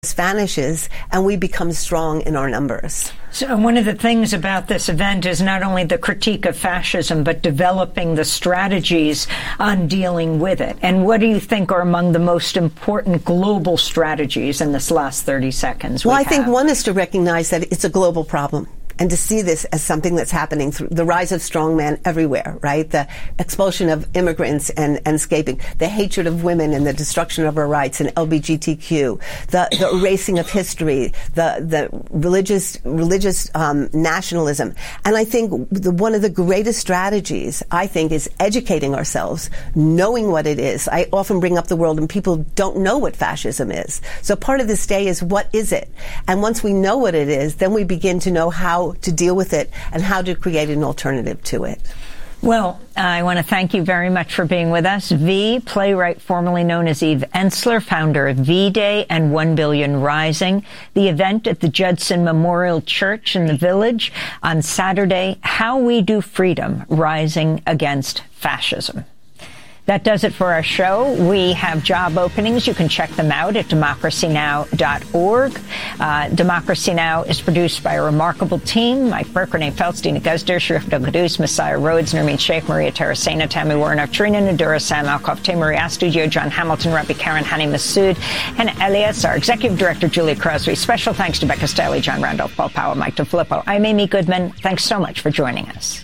vanishes and we become strong in our numbers. So one of the things about this event is not only the critique of fascism, but developing the strategies on dealing with it. And what do you think are among the most important global strategies in this last 30 seconds? Well, I think one is to recognize that it's a global problem, and to see this as something that's happening through the rise of strongmen everywhere, right? The expulsion of immigrants and escaping, the hatred of women and the destruction of our rights and LGBTQ, the erasing of history, the religious nationalism. And I think one of the greatest strategies, I think, is educating ourselves, knowing what it is. I often bring up the world and people don't know what fascism is. So part of this day is, what is it? And once we know what it is, then we begin to know how to deal with it and how to create an alternative to it. Well, I want to thank you very much for being with us. V, playwright formerly known as Eve Ensler, founder of V-Day and 1 Billion Rising. The event at the Judson Memorial Church in the Village on Saturday, How We Do Freedom, Rising Against Fascism. That does it for our show. We have job openings. You can check them out at democracynow.org. Democracy Now! Is produced by a remarkable team. Mike Burke, Renee Feltz, Dina Guzder, Sharif Del-Quddus, Messiah Rhodes, Nermeen Sheikh, Maria Terracena, Tammy Warner, Trina Nadura, Sam Alcoff, Timur Studio, John Hamilton, Rabbi Karen, Hani Massoud, and Elias, our Executive Director, Julie Crosby. Special thanks to Becca Staley, John Randolph, Paul Powell, Mike DeFilippo. I'm Amy Goodman. Thanks so much for joining us.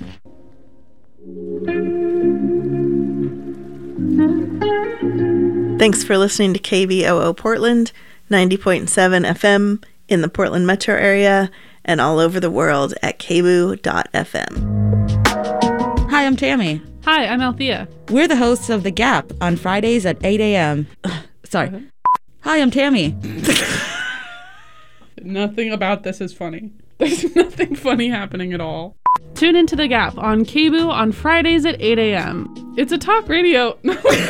Thanks for listening to KBOO Portland, 90.7 FM in the Portland metro area and all over the world at kboo.fm. Hi, I'm Tammy. Hi, I'm Althea. We're the hosts of The Gap on Fridays at 8 a.m. Sorry. Hi, I'm Tammy. Nothing about this is funny. There's nothing funny happening at all. Tune into The Gap on KBOO on Fridays at 8 a.m. It's a talk radio.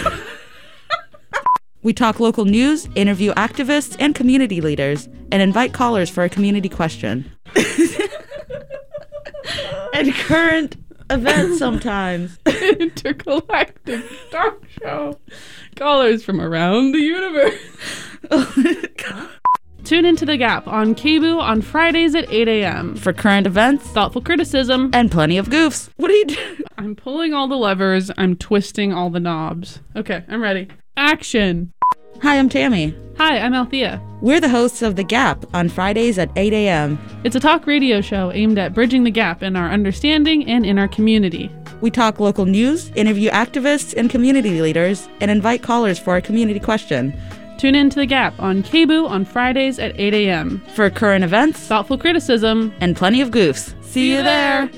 We talk local news, interview activists and community leaders, and invite callers for a community question. And current events sometimes. Intergalactic talk show. Callers from around the universe. Tune into The Gap on KBOO on Fridays at 8 a.m. for current events, thoughtful criticism, and plenty of goofs. What are you doing? I'm pulling all the levers. I'm twisting all the knobs. Okay, I'm ready. Action. Hi, I'm Tammy. Hi, I'm Althea. We're the hosts of The Gap on Fridays at 8 a.m. It's a talk radio show aimed at bridging the gap in our understanding and in our community. We talk local news, interview activists and community leaders, and invite callers for a community question. Tune in to The Gap on KBOO on Fridays at 8 a.m. for current events, thoughtful criticism, and plenty of goofs. See you there!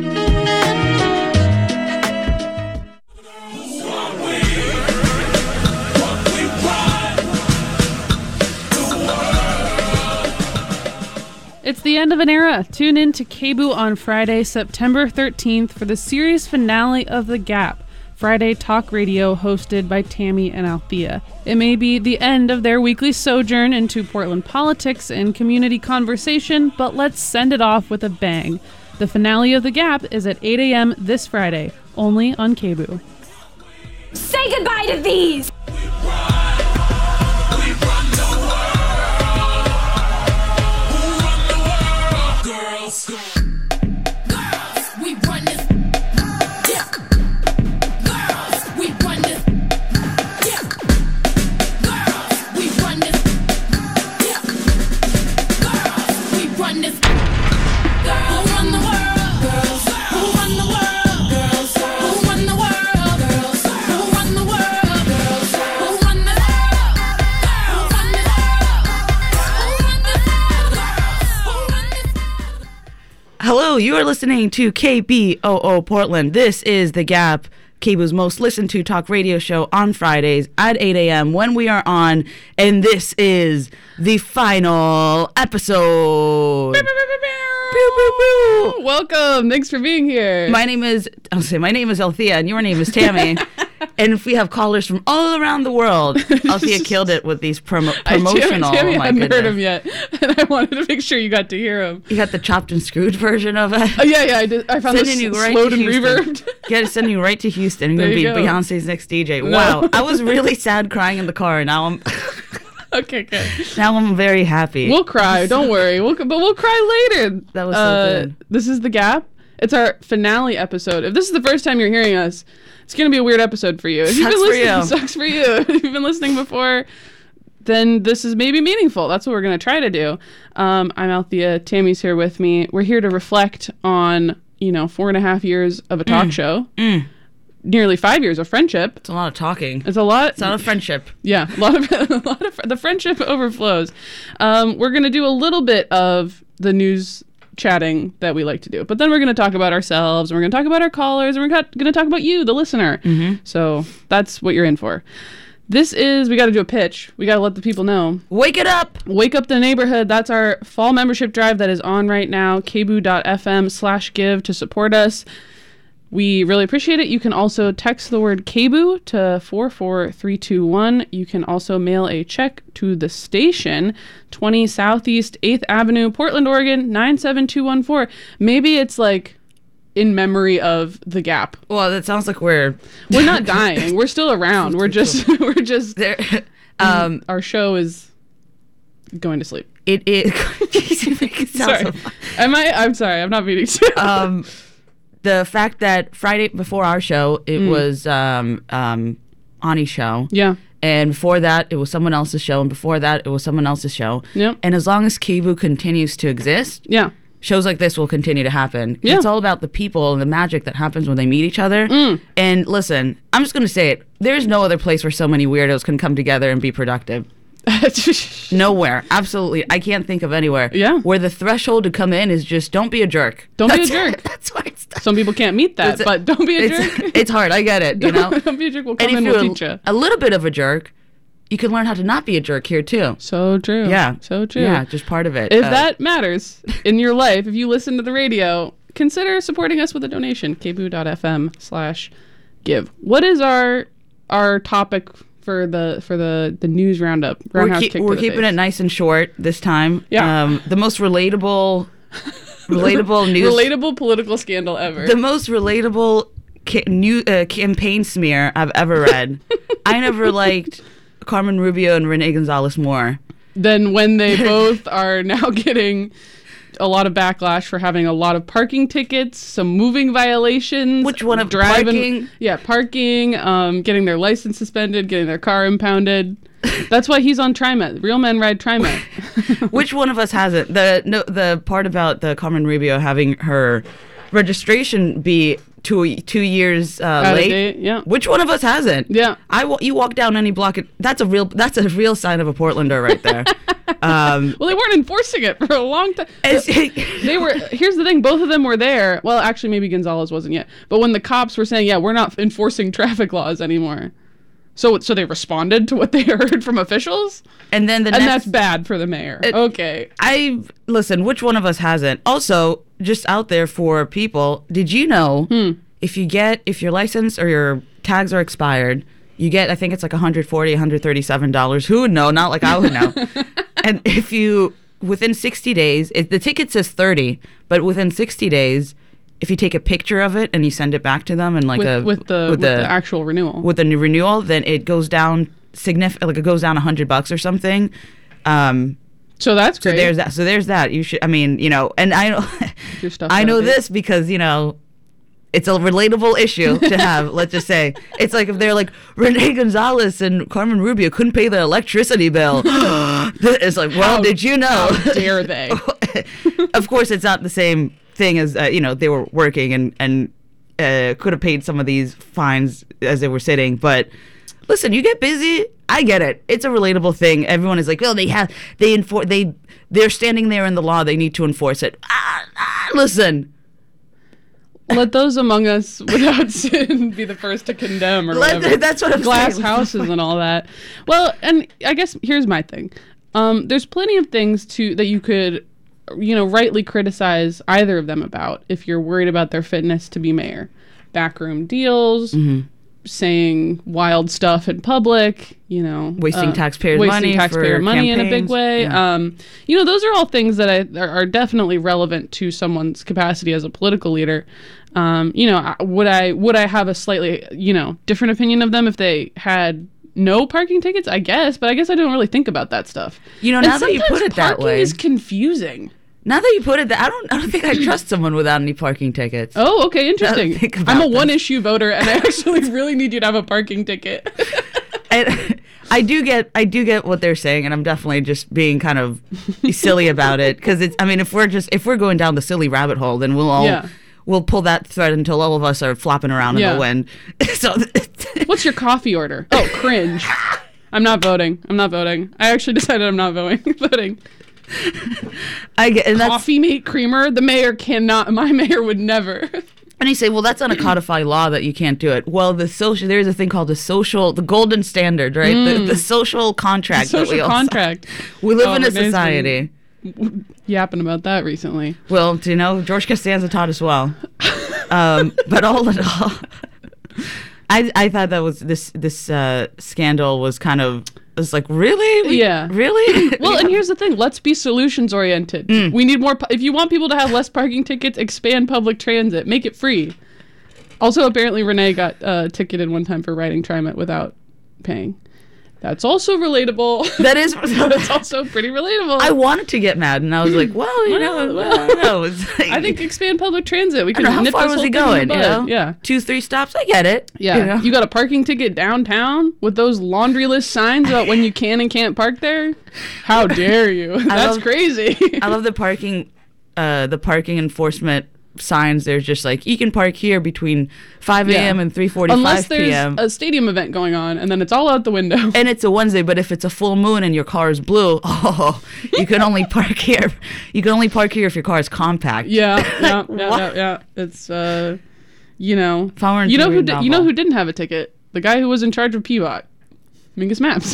It's the end of an era. Tune in to KBOO on Friday, September 13th for the series finale of The Gap, Friday talk radio hosted by Tammy and Althea. It may be the end of their weekly sojourn into Portland politics and community conversation, but let's send it off with a bang. The finale of The Gap is at 8 a.m. this Friday, only on KBOO. Say goodbye to these! Hello, you are listening to KBOO Portland. This is The Gap, KBOO's most listened to talk radio show on Fridays at 8 a.m. when we are on, and this is the final episode. Welcome. Thanks for being here. My name is Althea, and your name is Tammy. And if we have callers from all around the world, Althea killed it with these promotional. Tammy hadn't heard him yet, and I wanted to make sure you got to hear him. You got the chopped and screwed version of it. Oh, yeah, I did. I found this slowed and reverbed. Sending you right to Houston. I'm going to be Beyonce's next DJ. Wow. I was really sad crying in the car, and now I'm... Okay, good. Now I'm very happy. We'll cry. Don't worry. But we'll cry later. That was so good. This is The Gap. It's our finale episode. If this is the first time you're hearing us, it's going to be a weird episode for you. If you've been listening, sucks for you. If you've been listening before, then this is maybe meaningful. That's what we're going to try to do. I'm Althea. Tammy's here with me. We're here to reflect on, 4.5 years of a talk show. Nearly 5 years of friendship. It's a lot of talking. It's a lot. It's not a friendship. Yeah, a lot of the friendship overflows. We're going to do a little bit of the news chatting that we like to do, but then we're going to talk about ourselves, and we're going to talk about our callers, and we're going to talk about you, the listener. So that's what you're in for. We got to do a pitch. We got to let the people know. Wake it up. Wake up the neighborhood. That's our fall membership drive that is on right now. kboo.fm/give to support us. We really appreciate it. You can also text the word KBOO to 44321. You can also mail a check to the station, 20 Southeast 8th Avenue, Portland, Oregon, 97214. Maybe it's like in memory of The Gap. Well, that sounds like we're not dying. We're still around. We're just there. Our show is going to sleep. Sorry. I'm sorry. I'm not meaning to. The fact that Friday before our show, it was Ani's show. Yeah. And before that, it was someone else's show. And before that, it was someone else's show. Yep. And as long as KBOO continues to exist, shows like this will continue to happen. Yeah. It's all about the people and the magic that happens when they meet each other. And listen, I'm just going to say it. There's no other place where so many weirdos can come together and be productive. Nowhere. Absolutely. I can't think of anywhere. Yeah. Where the threshold to come in is just don't be a jerk. Don't be a jerk. That's why it's some people can't meet that, but don't be a jerk. It's hard. I get it. Don't be a jerk. We'll come in, we'll teach you. A little bit of a jerk, you can learn how to not be a jerk here too. So true. Yeah. So true. Yeah, just part of it. If that matters in your life, if you listen to the radio, consider supporting us with a donation. kboo.fm/give. What is our topic for the news roundup? We're keeping it nice and short this time. Yeah. The most relatable news. Relatable political scandal ever. The most relatable campaign smear I've ever read. I never liked Carmen Rubio and Renee Gonzalez more than when they both are now getting a lot of backlash for having a lot of parking tickets, some moving violations. Which one of driving? Parking? Yeah, parking, getting their license suspended, getting their car impounded. That's why he's on TriMet. Real men ride TriMet. Which one of us hasn't? The part about the Carmen Rubio having her registration be 2 years late. Yeah. Which one of us hasn't? Yeah. You walk down any block. That's a real sign of a Portlander right there. Well, they weren't enforcing it for a long time. They were. Here's the thing: both of them were there. Well, actually, maybe Gonzalez wasn't yet. But when the cops were saying, "Yeah, we're not enforcing traffic laws anymore," so they responded to what they heard from officials, and then that's bad for the mayor. Okay, listen. Which one of us hasn't? Also, just out there for people, did you know if your license or your tags are expired, you get, I think it's like $140, $137. Who would know? Not like I would know. And if you, within 60 days, the ticket says 30, but within 60 days, if you take a picture of it and you send it back to them and with the actual renewal, with the new renewal, then it goes down significantly. Like it goes down $100 or something. So that's great. So there's that. You should. I mean, and I know. I know this because it's a relatable issue to have. Let's just say it's like if they're like Renee Gonzalez and Carmen Rubio couldn't pay their electricity bill. It's like, well, did you know? How dare they? Of course, it's not the same thing as they were working and could have paid some of these fines as they were sitting. But listen, you get busy. I get it. It's a relatable thing. Everyone is like, well, they're standing there in the law. They need to enforce it. Listen. Let those among us without sin be the first to condemn or whatever. That's what I'm Glass saying. houses and all that. Well, and I guess here's my thing. There's plenty of things that you could, rightly criticize either of them about if you're worried about their fitness to be mayor. Backroom deals, saying wild stuff in public, wasting taxpayer money in a big way. Yeah. Those are all things that are definitely relevant to someone's capacity as a political leader. Would I have a slightly, different opinion of them if they had no parking tickets, I guess, but I guess I don't really think about that stuff. You know, And now that you put it that parking way, is confusing. now that you put it that, I don't think I trust someone without any parking tickets. Oh, okay, interesting. Think about I'm a this. one-issue voter, and I actually really need you to have a parking ticket. And I do get what they're saying, and I'm definitely just being kind of silly about it, because it's, I mean, if we're going down the silly rabbit hole, then we'll pull that thread until all of us are flopping around in the wind. So What's your coffee order? Oh, cringe. I'm not voting. I actually decided I'm not voting. I get, and that's, Coffee mate creamer? My mayor would never. and you say, well, that's on a codified law that you can't do it. Well, there's a thing called the golden standard, right? The social contract. Social contract. We live in a Renee's been society. Yapping about that recently. Well, do you know, George Costanza taught us well. But all in all, I thought that was this scandal was kind of, it was like, really? Yeah. Really? Well, and here's the thing. Let's be solutions oriented. We need more. If you want people to have less parking tickets, expand public transit. Make it free. Also, apparently, Renee got ticketed one time for riding TriMet without paying. That's also relatable. That is. That's also pretty relatable. I wanted to get mad, and I was like, well, you know, I don't know. It's like, I think expand public transit. We I don't know, can how nip far this was whole he thing in the going? You bud. know? Yeah. 2-3 stops. I get it. Yeah. You know? You got a parking ticket downtown with those laundry list signs about when you can and can't park there? How dare you? That's crazy. I love the parking enforcement signs. There's just like, you can park here between 5 a.m. and 3:45 Unless there's p.m. a stadium event going on, and then it's all out the window. And it's a Wednesday, but if it's a full moon and your car is blue, you can only park here. You can only park here if your car is compact. Yeah. It's you know, If I were in you know who Julian you know Novel. who didn't have a ticket? The guy who was in charge of PBOT, Mingus Maps.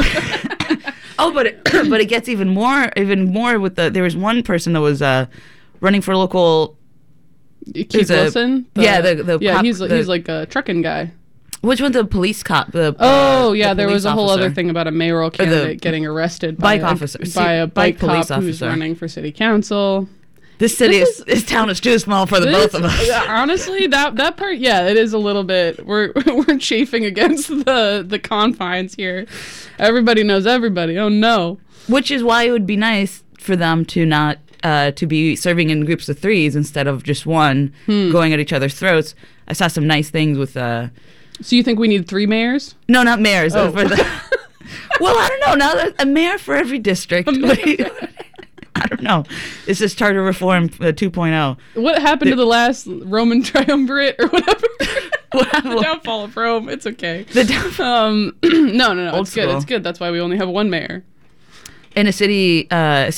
But it gets even more with there was one person that was running for local. Keith Wilson. The cop, he's like a trucking guy. Which one's the police cop? There the was a whole police other officer. thing about a mayoral candidate getting arrested by a bike police cop who's officer. running for city council. This town is too small for the both of us. Honestly, that part, yeah, it is a little bit. We're chafing against the confines here. Everybody knows everybody. Oh no. Which is why it would be nice for them to not to be serving in groups of 3s instead of just one going at each other's throats. I saw some nice things with. So you think we need 3 mayors? No, not mayors. Oh. For well, I don't know. Now there's a mayor for every district. I don't know. It's just charter reform 2.0. What happened to the last Roman triumvirate or whatever? The downfall of Rome. It's okay. No. Old It's good. school. It's good. That's why we only have one mayor. In a city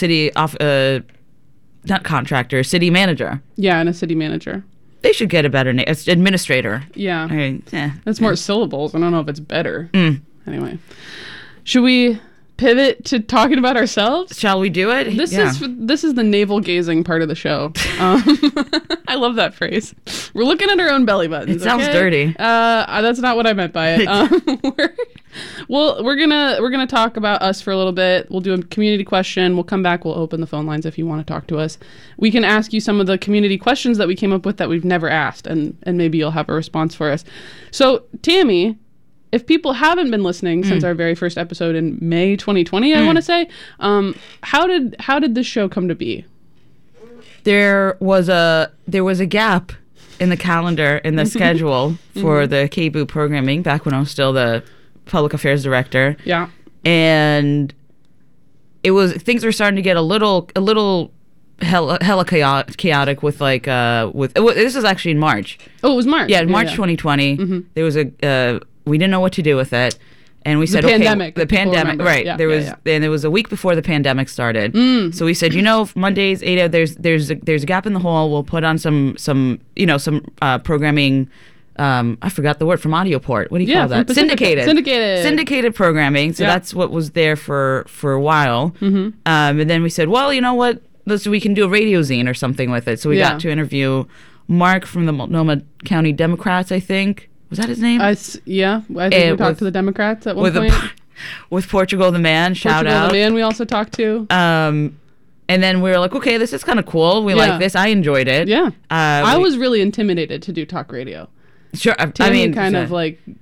not contractor, city manager. Yeah, and a city manager. They should get a better name. It's administrator. Yeah. I mean, That's more syllables. I don't know if it's better. Anyway. Should we pivot to talking about ourselves? Shall we do it? This is the navel gazing part of the show. I love that phrase. We're looking at our own belly buttons. It sounds okay? dirty. That's not what I meant by it. We're gonna talk about us for a little bit. We'll do a community question. We'll come back. We'll open the phone lines if you want to talk to us. We can ask you some of the community questions that we came up with that we've never asked, and maybe you'll have a response for us. So, Tammy, if people haven't been listening since our very first episode in May 2020, I want to say, how did this show come to be? There was a gap in the calendar, in the schedule for the KBOO programming back when I was still the public affairs director. Yeah. And things were starting to get a little hella chaotic with this was actually in March. Oh, it was March. Yeah, March 2020. There was we didn't know what to do with it. And we said, pandemic, okay, the pandemic, remember. right? Yeah, and it was a week before the pandemic started. So we said, Mondays, 8 there's a gap in the hole. We'll put on some programming. I forgot the word from Audioport. What do you call that? Syndicated programming. So that's what was there for a while. And then we said, well, you know what? We can do a radio zine or something with it. So we got to interview Mark from the Multnomah County Democrats, I think. Was that his name? I think we talked to the Democrats at one point. With Portugal the Man, shout out. Portugal the Man we also talked to. And then we were like, okay, this is kind of cool. We like this. I enjoyed it. Yeah. I was really intimidated to do talk radio. Sure. Tammy kind of like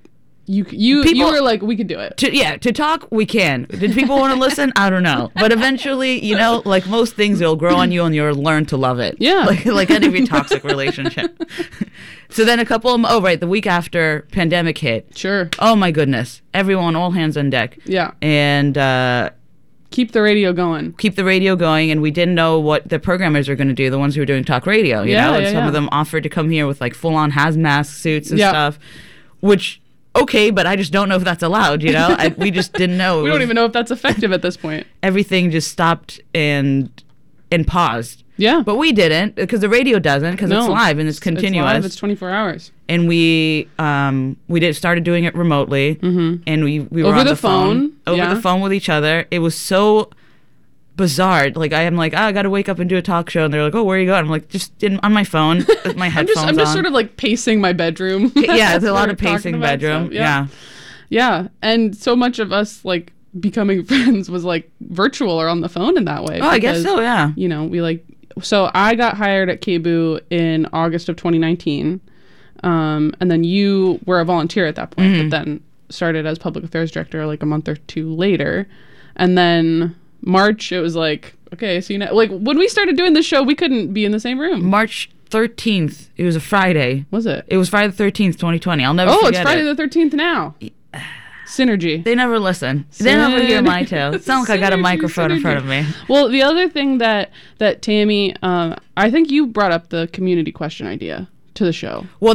you were like, we could do it. To talk, we can. Did people want to listen? I don't know. But eventually, like most things, it'll grow on you and you'll learn to love it. Yeah. Like any of your toxic relationship. So then the week after pandemic hit. Sure. Oh my goodness. Everyone, all hands on deck. Yeah. And keep the radio going. And we didn't know what the programmers were going to do, the ones who were doing talk radio, you know? And some of them offered to come here with like full-on hazmat suits and stuff, which... Okay, but I just don't know if that's allowed, we just didn't know. We don't even know if that's effective at this point. Everything just stopped and paused. Yeah. But we didn't, because the radio doesn't, because it's live and it's continuous. It's live, it's 24 hours. And we started doing it remotely, and we were over on the phone. Over the phone with each other. It was so bizarre. Like I'm like, I got to wake up and do a talk show, and they're like, oh, where are you going? I'm like, just on my phone with my headphones on. I'm just sort of like pacing my bedroom. Yeah, it's a lot of pacing bedroom. Yeah, and so much of us like becoming friends was like virtual or on the phone in that way. Oh, I guess so. Yeah. We like. So I got hired at KBOO in August of 2019, and then you were a volunteer at that point, but then started as public affairs director like a month or two later, and then. March, it was like, okay, so like when we started doing this show, we couldn't be in the same room. March 13th, it was a Friday. Was it? It was Friday the 13th, 2020. I'll never forget it. Oh, it's Friday the 13th now. Synergy. They never listen. They never hear my tale. It's not like I got a microphone in front of me. Well, the other thing that Tammy, I think you brought up the community question idea to the show. Well,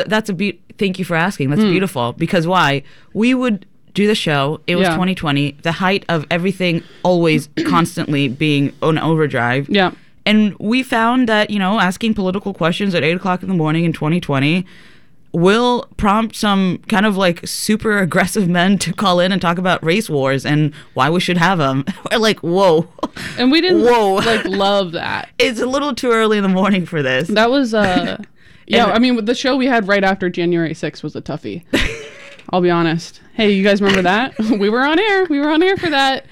thank you for asking. That's beautiful. Because why? We would do the show. It was 2020, the height of everything always constantly being on overdrive. Yeah. And we found that, asking political questions at 8 o'clock in the morning in 2020 will prompt some kind of like super aggressive men to call in and talk about race wars and why we should have them. We're like, whoa. And we didn't like love that. It's a little too early in the morning for this. That was, I mean, the show we had right after January 6th was a toughie. I'll be honest. Hey, you guys remember that? We were on air. We were on air for that.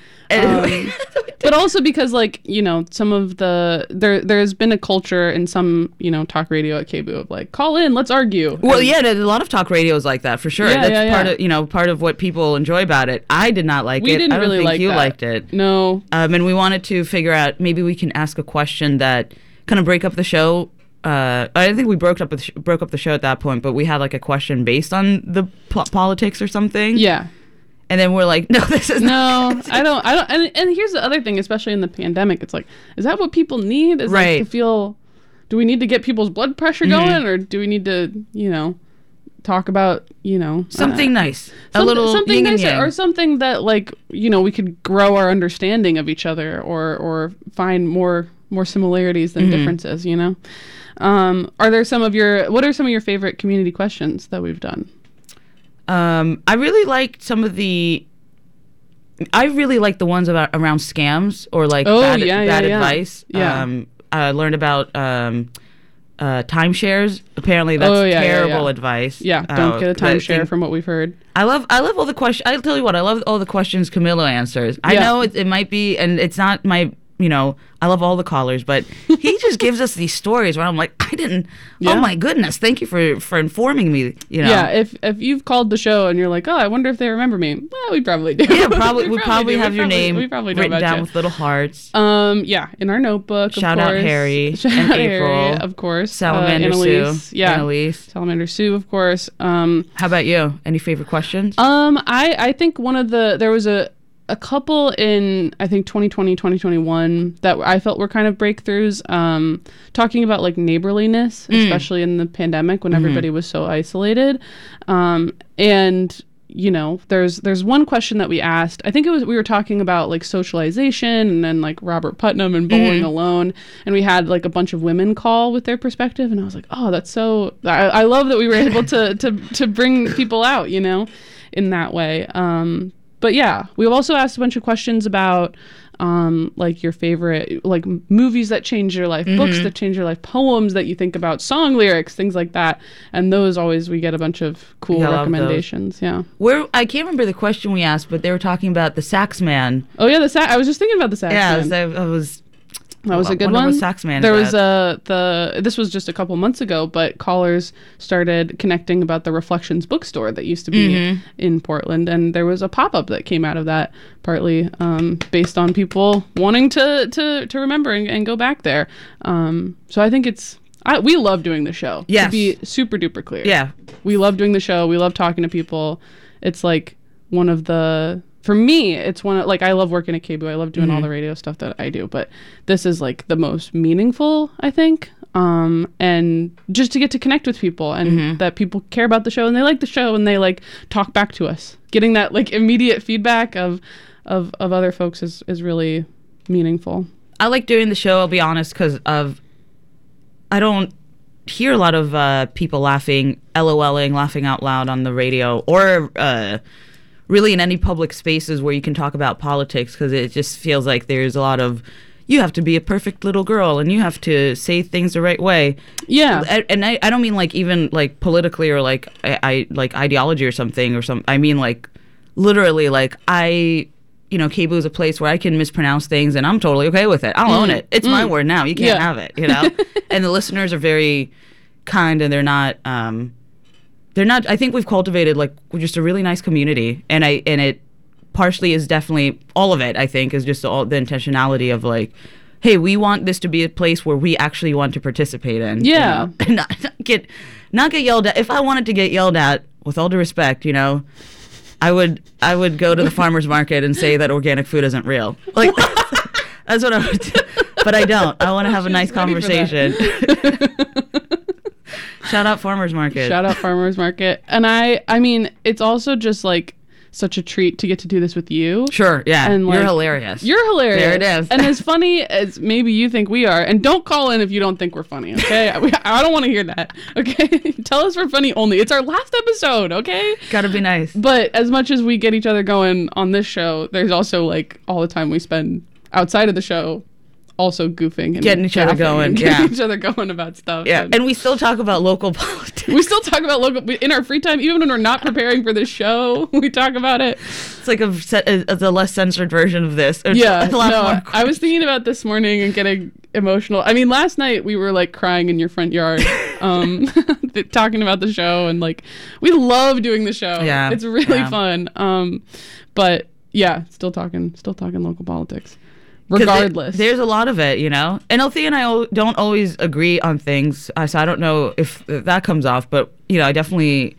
But also because, like, some of there's been a culture in some, talk radio at KBOO of like, call in, let's argue. Well, there's a lot of talk radios like that for sure. That's part of what people enjoy about it. I did not like it. We didn't really like it. I don't think you liked it. No. And we wanted to figure out maybe we can ask a question that kind of break up the show. I didn't think we broke up the show at that point, but we had like a question based on the politics or something. Yeah. And then we're like, no, this is not. I don't. And here's the other thing, especially in the pandemic, it's like, is that what people need? Is right. Like to feel, do we need to get people's blood pressure going, or do we need to, talk about, something nice, something nice, or something that like, we could grow our understanding of each other, or find more similarities than differences, What are some of your favorite community questions that we've done? I really liked the ones around scams or like bad advice. Yeah. I learned about timeshares. Apparently that's terrible advice. Yeah, don't get a timeshare from what we've heard. I love all the questions. I'll tell you what, I love all the questions Camilo answers. I know it might be, and it's not my, I love all the callers, but he just gives us these stories where I'm like, oh my goodness, thank you for informing me, Yeah, if you've called the show and you're like, oh, I wonder if they remember me. Well, we probably do. Yeah, we probably have your name written down with little hearts. Yeah, in our notebook, Shout of out course. Harry Shout and out April. Harry, of course. Salamander Sue. Yeah. Annalise. Salamander Sue, of course. How about you? Any favorite questions? I think there was a couple in, I think, 2020, 2021 that I felt were kind of breakthroughs, talking about like neighborliness, especially in the pandemic when everybody was so isolated. And, there's one question that we asked. I think we were talking about like socialization and then like Robert Putnam and Bowling Alone. And we had like a bunch of women call with their perspective. And I was like, oh, that's so, I love that we were able to bring people out, in that way. But yeah, we've also asked a bunch of questions about like your favorite, like movies that change your life, books that change your life, poems that you think about, song lyrics, things like that. And those we get a bunch of cool recommendations. Yeah. I can't remember the question we asked, but they were talking about the sax man. Oh yeah, I was just thinking about the sax man. Yeah, I was. That was a good What one. Saxman There is was at. this was just a couple months ago, but callers started connecting about the Reflections bookstore that used to be in Portland, and there was a pop-up that came out of that, partly based on people wanting to remember and go back there. So I think we love doing the show. Yes. To be super duper clear. Yeah. We love doing the show. We love talking to people. It's like for me, it's one of, like, I love working at KBOO. I love doing all the radio stuff that I do, but this is like the most meaningful, I think. And just to get to connect with people and that people care about the show and they like the show and they like talk back to us. Getting that like immediate feedback of other folks is really meaningful. I like doing the show, I'll be honest, because I don't hear a lot of people laughing, LOLing, laughing out loud on the radio, or really in any public spaces where you can talk about politics, because it just feels like there's a lot of, you have to be a perfect little girl and you have to say things the right way. Yeah. And I don't mean like even like politically or like I like ideology or something. I mean like literally like KBOO is a place where I can mispronounce things and I'm totally okay with it. I'll own it. It's my word now. You can't have it, And the listeners are very kind, and they're not, I think we've cultivated like just a really nice community, and it partially is definitely, all of it I think is just all the intentionality of like, hey, we want this to be a place where we actually want to participate in. Yeah. And not get yelled at. If I wanted to get yelled at, with all due respect, I would go to the farmer's market and say that organic food isn't real. Like that's what I would do. But I don't. I want to have a nice conversation. Shout out farmer's market. Shout out farmer's market. And I mean, it's also just like such a treat to get to do this with you. Sure, yeah. And you're hilarious. You're hilarious. There it is. And as funny as maybe you think we are, and don't call in if you don't think we're funny, okay? I don't want to hear that, okay? Tell us we're funny only. It's our last episode, okay? Gotta be nice. But as much as we get each other going on this show, there's also like all the time we spend outside of the show also goofing and getting each other going, getting each other going about stuff. Yeah, and we still talk about local politics. We still talk about in our free time, even when we're not preparing for this show. We talk about it. It's like a less censored version of this. Yeah, I was thinking about this morning and getting emotional. I mean, last night we were like crying in your front yard, talking about the show, and like we love doing the show. Yeah, it's really fun. But yeah, still talking local politics. Regardless. There's a lot of it, And Althea and I don't always agree on things, so I don't know if that comes off, but, I definitely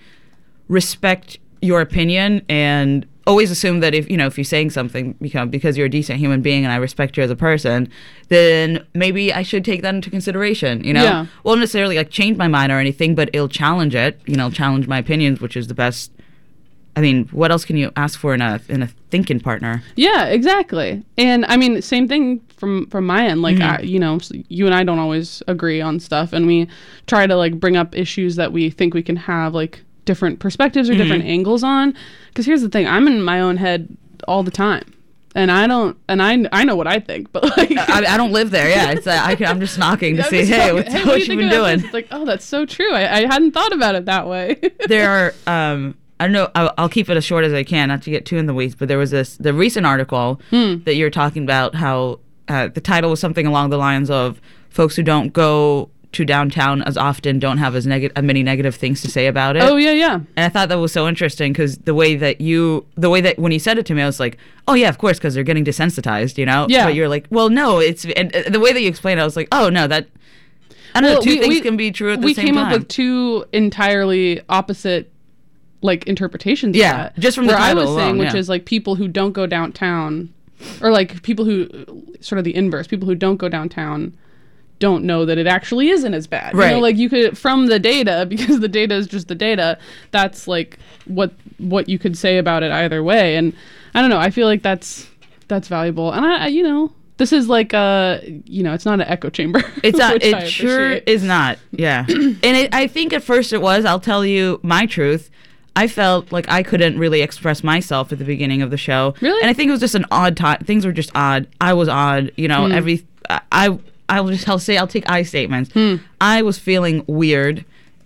respect your opinion and always assume that if you're saying something because you're a decent human being and I respect you as a person, then maybe I should take that into consideration, Yeah. Won't necessarily like change my mind or anything, but it'll challenge it, challenge my opinions, which is the best. I mean, what else can you ask for in a thinking partner? Yeah, exactly. And I mean, same thing from my end. Like, you and I don't always agree on stuff, and we try to like bring up issues that we think we can have like different perspectives or different angles on. Because here's the thing: I'm in my own head all the time, and I know what I think, but like I don't live there. Yeah, it's I'm just knocking to see, hey, what you been doing? It's like, oh, that's so true. I hadn't thought about it that way. There are. I don't know. I'll keep it as short as I can, not to get too in the weeds. But there was the recent article that you're talking about how the title was something along the lines of folks who don't go to downtown as often don't have as many negative things to say about it. Oh yeah. And I thought that was so interesting because the way that when you said it to me, I was like, oh yeah, of course, because they're getting desensitized, Yeah. But you're like, well, no, and the way that you explained it, I was like, oh no, that. I don't know. Two things can be true at the same time. We came up with two entirely opposite like interpretations of that. Just from the title I was saying, alone, which is like people who don't go downtown, or like people who sort of the inverse, people who don't go downtown don't know that it actually isn't as bad. Right. Like you could, from the data, because the data is just the data, that's like what you could say about it either way. And I don't know, I feel like that's valuable. And I this is like it's not an echo chamber. It's not. It sure is not. Yeah. And I think at first it was. I'll tell you my truth. I felt like I couldn't really express myself at the beginning of the show. Really? And I think it was just an odd time. Things were just odd. I was odd. I'll take I statements. I was feeling weird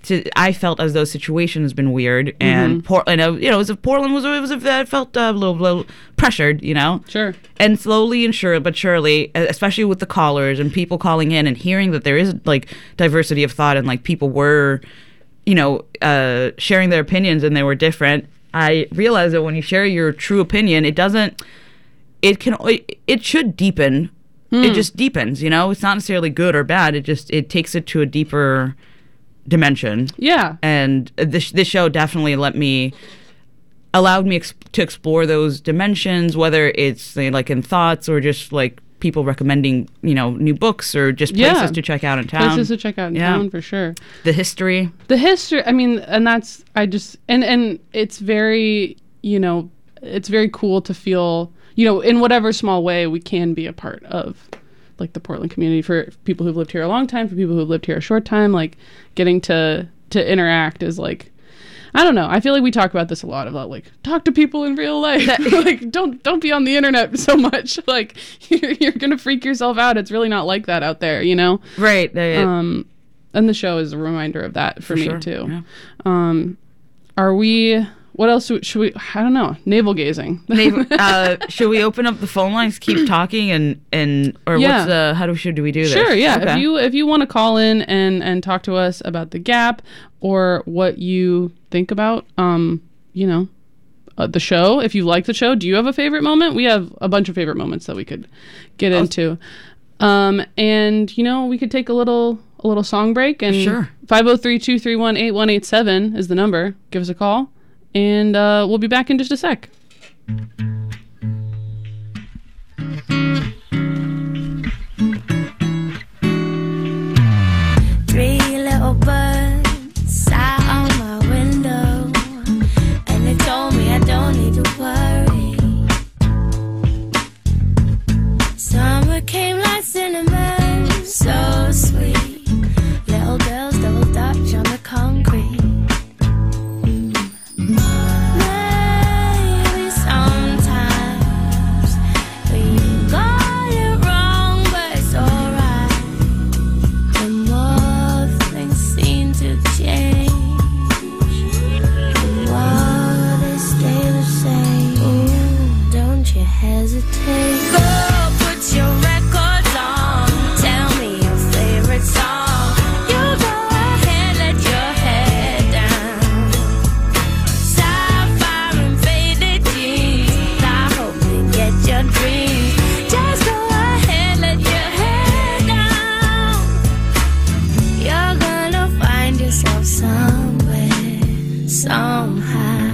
I felt as though situation has been weird, and Portland, as if Portland I felt a little pressured, Sure. And slowly and but surely, especially with the callers and people calling in and hearing that there is like diversity of thought and like people were, sharing their opinions and they were different. I realized that when you share your true opinion, it should deepen. It just deepens, It's not necessarily good or bad. It takes it to a deeper dimension. Yeah. And this show definitely allowed me to explore those dimensions, whether it's like in thoughts or just like people recommending, new books or just places to check out in town. Places to check out in town, for sure. The history. I mean, and that's, and it's very, it's very cool to feel, in whatever small way we can be a part of like the Portland community, for people who've lived here a long time, for people who've lived here a short time, like getting to interact is like, I don't know. I feel like we talk about this a lot, about like talk to people in real life. Like don't be on the internet so much. Like you're gonna freak yourself out. It's really not like that out there, Right. And the show is a reminder of that for me sure. too. Yeah. What else should we? I don't know. Navel gazing. Should we open up the phone lines, keep talking, or should we do this? Sure, yeah. Okay. If you want to call in and talk to us about the Gap or what you think about, the show. If you like the show, do you have a favorite moment? We have a bunch of favorite moments that we could get into, and we could take a little song break. And sure. 503-231-8187 is the number. Give us a call. And we'll be back in just a sec. 3 little birds sat on my window, and they told me I don't need to worry. Summer came like cinnamon, so sweet. Little girls double dutch on the concrete. Maybe sometimes we got it wrong, but it's alright. The more things seem to change, the more they stay the same. Ooh, don't you hesitate. Go put your records on. Tell me your favorite song. You go ahead, let your head down. Sapphire and faded jeans. I hope you get your dreams. Just go ahead, let your head down. You're gonna find yourself somewhere, somehow.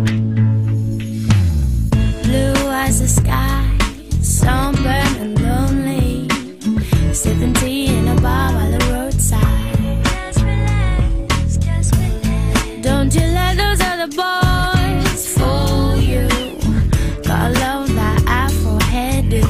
Blue as the sky, sunburned and lonely, sipping tea in a bar by the roadside. Just relax. Don't you let those other boys fool you. Gotta love that Afro hairdo.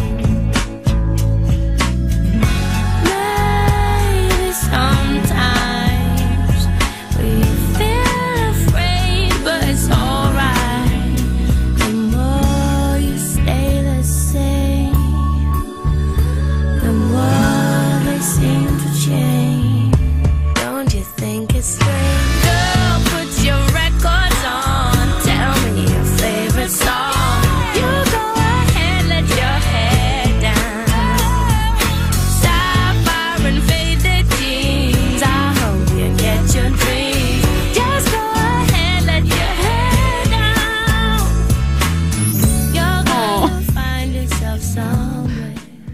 Maybe sometimes we feel afraid, but it's alright. The more you stay the same, the more they seem to change. Don't you think it's strange? Girl, put your records on. Tell me your favorite song. You go ahead, let your head down. Sapphire and faded jeans. I hope you get your dreams. Just go ahead, let your head down. You're gonna find yourself somewhere.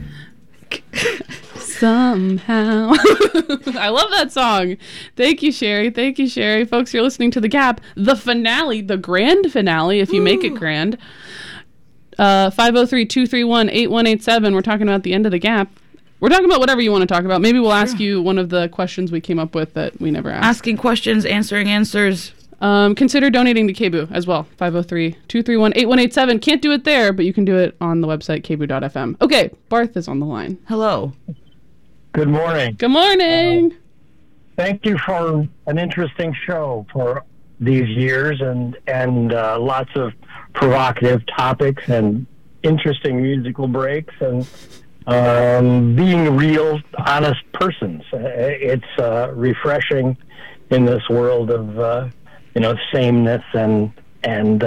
Somehow. I love that song. Thank you, Sherry. Thank you, Sherry. Folks, you're listening to The Gap, the finale, the grand finale, if you make it grand. 503-231-8187. We're talking about the end of The Gap. We're talking about whatever you want to talk about. Maybe we'll ask you one of the questions we came up with that we never asked. Asking questions, answering answers. Consider donating to KBOO as well. 503-231-8187. Can't do it there, but you can do it on the website, kboo.fm. Okay, Barth is on the line. Hello. Good morning. Good morning. Thank you for an interesting show for these years and lots of provocative topics and interesting musical breaks and being real, honest persons. It's refreshing in this world of sameness and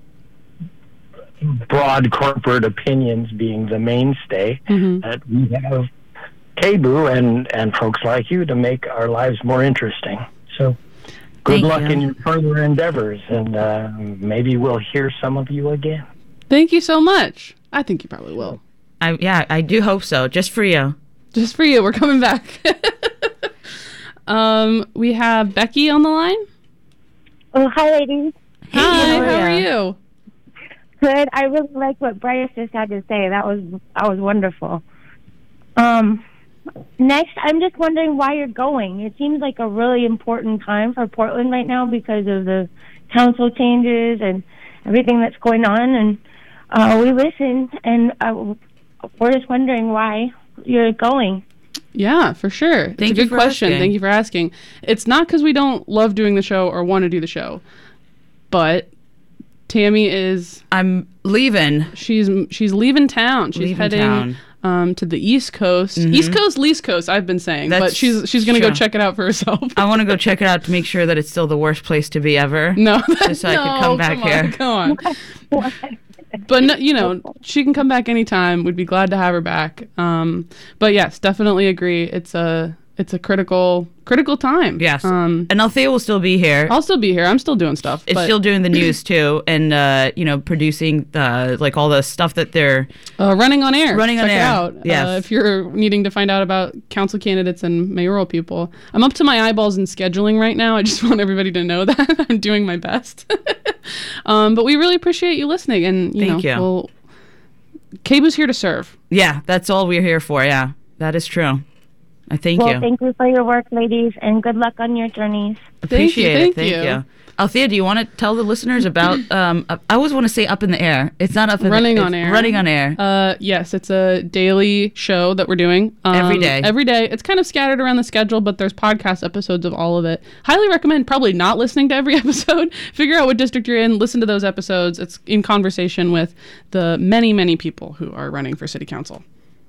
broad corporate opinions being the mainstay, that we have KBOO and folks like you to make our lives more interesting. So good Thank luck you. in your further endeavors, and maybe we'll hear some of you again. Thank you so much. I think you probably will. I do hope so. Just for you. Just for you, we're coming back. We have Becky on the line. Oh, hi, ladies. Hi, how are you? Good. I really like what Bryce just had to say. That was wonderful. Next, I'm just wondering why you're going. It seems like a really important time for Portland right now because of the council changes and everything that's going on. And we listen, and we're just wondering why you're going. Yeah, for sure. It's a good question. Thank you for asking. It's not because we don't love doing the show or want to do the show, but Tammy is... I'm leaving. She's leaving town. She's heading to the East Coast. East Coast, least coast, I've been saying. But she's going to go check it out for herself. I want to go check it out to make sure that it's still the worst place to be ever. No. Just so I can come back here. Come on. But, no, she can come back anytime. We'd be glad to have her back. But, yes, definitely agree. It's a critical time. Yes. And Althea will still be here. I'll still be here. I'm still doing stuff. It's still doing the news, too, and, producing, all the stuff that they're... running on air. Running on air. Check it out. Yes. If you're needing to find out about council candidates and mayoral people. I'm up to my eyeballs in scheduling right now. I just want everybody to know that. I'm doing my best. But we really appreciate you listening. And, Thank you. Well, KBOO's here to serve. Yeah, that's all we're here for, yeah. That is true. I thank you. Well, thank you for your work, ladies, and good luck on your journeys. Appreciate it. Thank you. Althea, do you want to tell the listeners about, I always want to say Up in the Air. It's not Up in Running the Air. on Air. Running on Air. Yes, it's a daily show that we're doing. Every day. Every day. It's kind of scattered around the schedule, but there's podcast episodes of all of it. Highly recommend probably not listening to every episode. Figure out what district you're in, listen to those episodes. It's in conversation with the many, many people who are running for city council.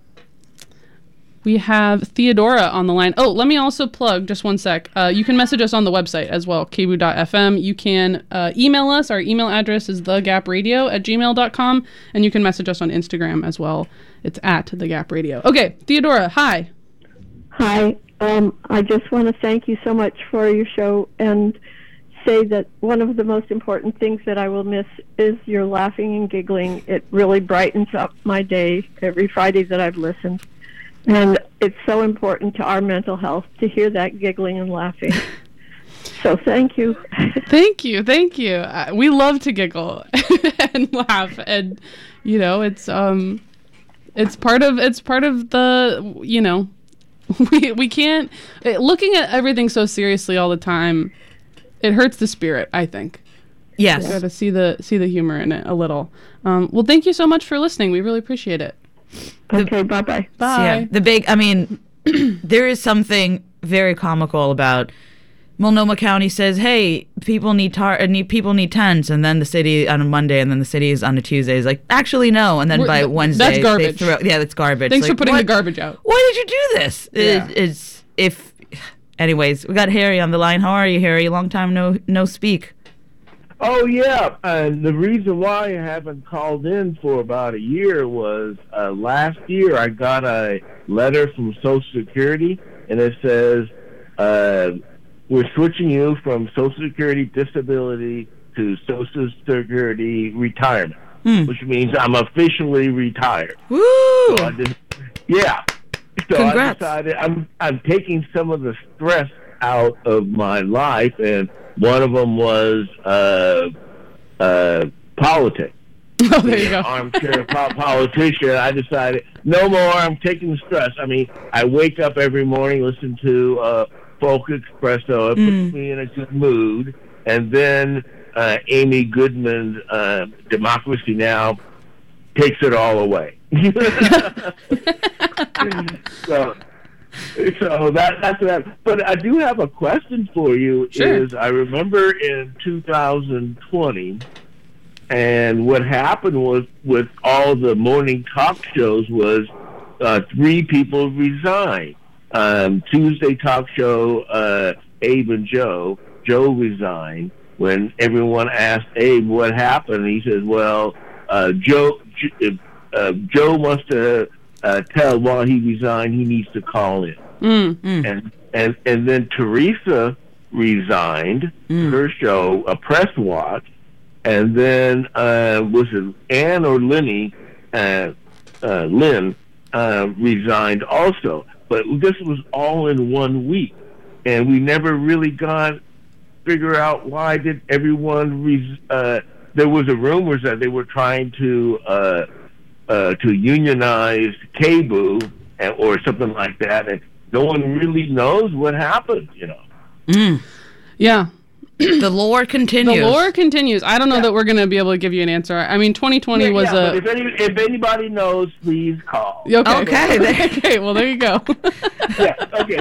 We have Theodora on the line. Oh, let me also plug, just one sec. You can message us on the website as well, kboo.fm. You can email us. Our email address is thegapradio@gmail.com. And you can message us on Instagram as well. It's @thegapradio. Okay, Theodora, hi. Hi. I just want to thank you so much for your show and say that one of the most important things that I will miss is your laughing and giggling. It really brightens up my day every Friday that I've listened. And it's so important to our mental health to hear that giggling and laughing. So thank you. Thank you. We love to giggle and laugh, and it's part of the we can't looking at everything so seriously all the time. It hurts the spirit, I think. Yes. You gotta see the humor in it a little. Well, thank you so much for listening. We really appreciate it. Okay, bye-bye. Bye. Yeah, there is something very comical about Multnomah County says, hey, people need tents, and then the city on a Monday, and then the city is on a Tuesday. It's like, actually, no. And then by Wednesday, that's garbage. That's garbage. Thanks for putting the garbage out. Why did you do this? Yeah. Anyways, we got Harry on the line. How are you, Harry? Long time no speak. Oh, yeah. The reason why I haven't called in for about a year was last year I got a letter from Social Security, and it says, we're switching you from Social Security disability to Social Security retirement, which means I'm officially retired. Woo! So So Congrats. I decided I'm taking some of the stress out of my life, and one of them was politics. Oh, there you go. Armchair politician. I decided no more. I'm taking the stress. I mean, I wake up every morning, listen to Folk Espresso. It puts me in a good mood, and then Amy Goodman's Democracy Now! Takes it all away. So that's that. But I do have a question for you. Sure. I remember in 2020, and what happened was with all the morning talk shows was 3 people resigned. Tuesday talk show, Abe and Joe. Joe resigned. When everyone asked Abe what happened, he said, "Well, Joe wants to tell while he resigned he needs to call in." And then Teresa resigned her show, A Press Watch, and then was it Ann or Lynn resigned also. But this was all in 1 week, and we never really figure out why did everyone there was a rumors that they were trying to unionize KBOO or something like that, and no one really knows what happened, Yeah. The lore continues. I don't know that we're going to be able to give you an answer. I mean, 2020 was a... But if anybody knows, please call. Okay. Well, there you go. Yeah. Okay.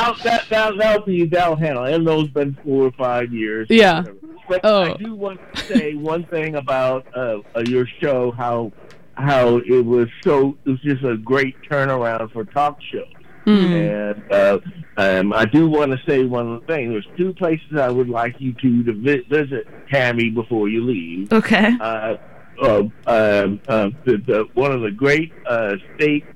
That'll handle it. And those been 4 or 5 years. Yeah. But I do want to say one thing about your show. How it was just a great turnaround for talk shows. And I do want to say one other thing. There's 2 places I would like you to visit, Tammy, before you leave. Okay. One of the great state,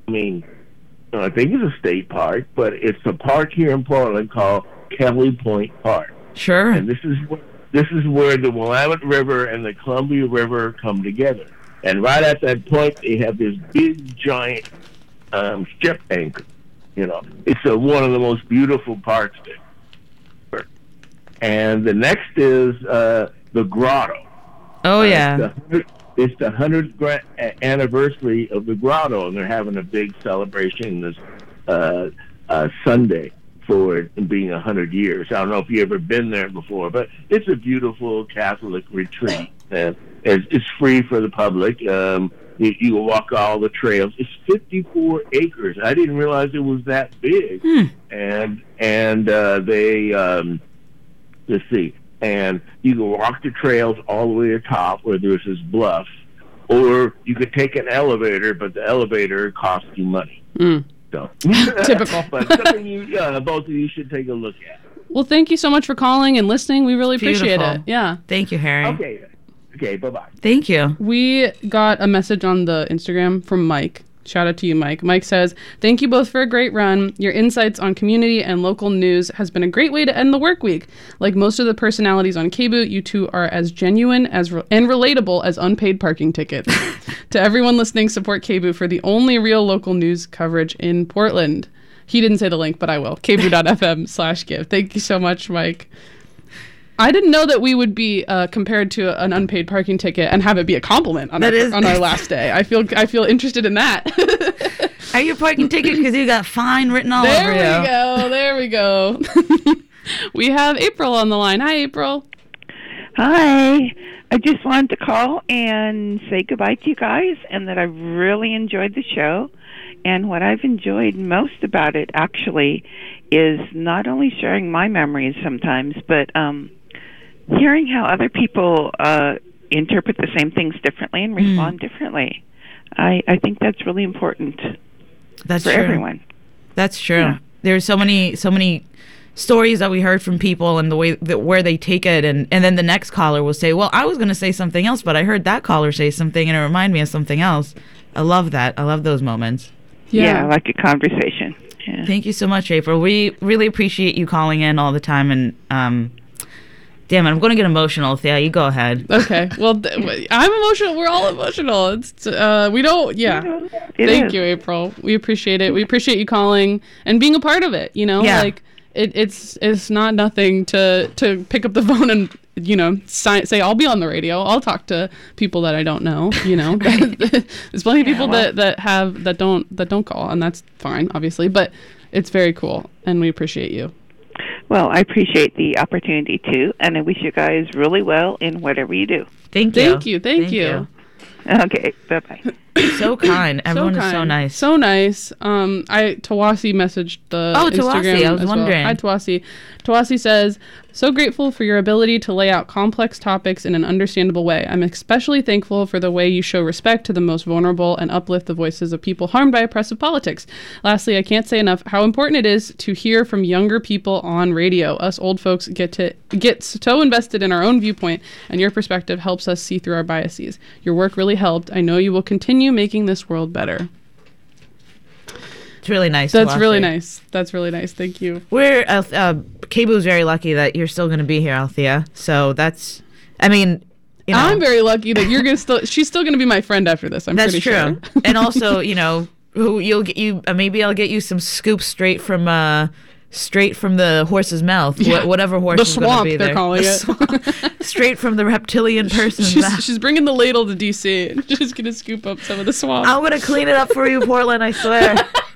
I think it's a state park, but it's a park here in Portland called Kelly Point Park. Sure. And this is where the Willamette River and the Columbia River come together. And right at that point, they have this big, giant ship anchor. It's one of the most beautiful parks there. And the next is the Grotto. Oh, yeah. It's the 100th anniversary of the Grotto, and they're having a big celebration this Sunday for it being 100 years. I don't know if you've ever been there before, but it's a beautiful Catholic retreat. And it's free for the public. You can walk all the trails. It's 54 acres. I didn't realize it was that big. And they let's see. And you can walk the trails all the way to the top where there's this bluff, or you could take an elevator, but the elevator costs you money. So typical. But something both of you should take a look at. Well, thank you so much for calling and listening. We really appreciate it. Yeah. Thank you, Harry. Okay, bye-bye. Thank you. We got a message on the Instagram from Mike. Shout out to you, Mike. Mike says, "Thank you both for a great run. Your insights on community and local news has been a great way to end the work week. Like most of the personalities on KBOO, you two are as genuine and relatable as unpaid parking tickets. To everyone listening, support KBOO for the only real local news coverage in Portland." He didn't say the link, but I will. kboo.fm/give. Thank you so much, Mike. I didn't know that we would be compared to an unpaid parking ticket and have it be a compliment on our last day. I feel interested in that. Are you a parking ticket because you got fine written all over you? There we go. We have April on the line. Hi, April. Hi. I just wanted to call and say goodbye to you guys, and that I really enjoyed the show. And what I've enjoyed most about it, actually, is not only sharing my memories sometimes, but hearing how other people interpret the same things differently and respond differently. I think that's really important for everyone. That's true. Yeah. There's so many stories that we heard from people and the way that where they take it, and then the next caller will say, well, I was going to say something else, but I heard that caller say something and it reminded me of something else. I love that. I love those moments. Yeah, like a conversation. Yeah. Thank you so much, April. We really appreciate you calling in all the time. And damn it, I'm going to get emotional. Thea, you go ahead. Okay. Well, I'm emotional. We're all emotional. We don't. Yeah. Thank you, April. We appreciate it. We appreciate you calling and being a part of it. Like it's not nothing to pick up the phone and say I'll be on the radio. I'll talk to people that I don't know. There's plenty of people that don't call, and that's fine, obviously. But it's very cool, and we appreciate you. Well, I appreciate the opportunity too, and I wish you guys really well in whatever you do. Thank you. Thank you. Okay, bye-bye. So kind. Everyone is so nice. So nice. Tawasi messaged the Instagram. Tawasi, I was wondering. Hi, Tawasi. Tawasi says, so grateful for your ability to lay out complex topics in an understandable way. I'm especially thankful for the way you show respect to the most vulnerable and uplift the voices of people harmed by oppressive politics. Lastly, I can't say enough how important it is to hear from younger people on radio. Us old folks get so invested in our own viewpoint, and your perspective helps us see through our biases. Your work really helped. I know you will continue making this world better. It's really nice. That's really nice. That's really nice. Thank you. We're KBOO's very lucky that you're still going to be here, Althea. So that's, I mean, you know, I'm very lucky that you're gonna she's still going to be my friend after this. That's pretty true. Sure. And also, you know, maybe I'll get you some scoops straight from the horse's mouth. Yeah. Whatever horse the is going to be there. They're calling it. Straight from the reptilian person. She's bringing the ladle to DC and she's going to scoop up some of the swamp. I'm going to clean it up for you, Portland, I swear.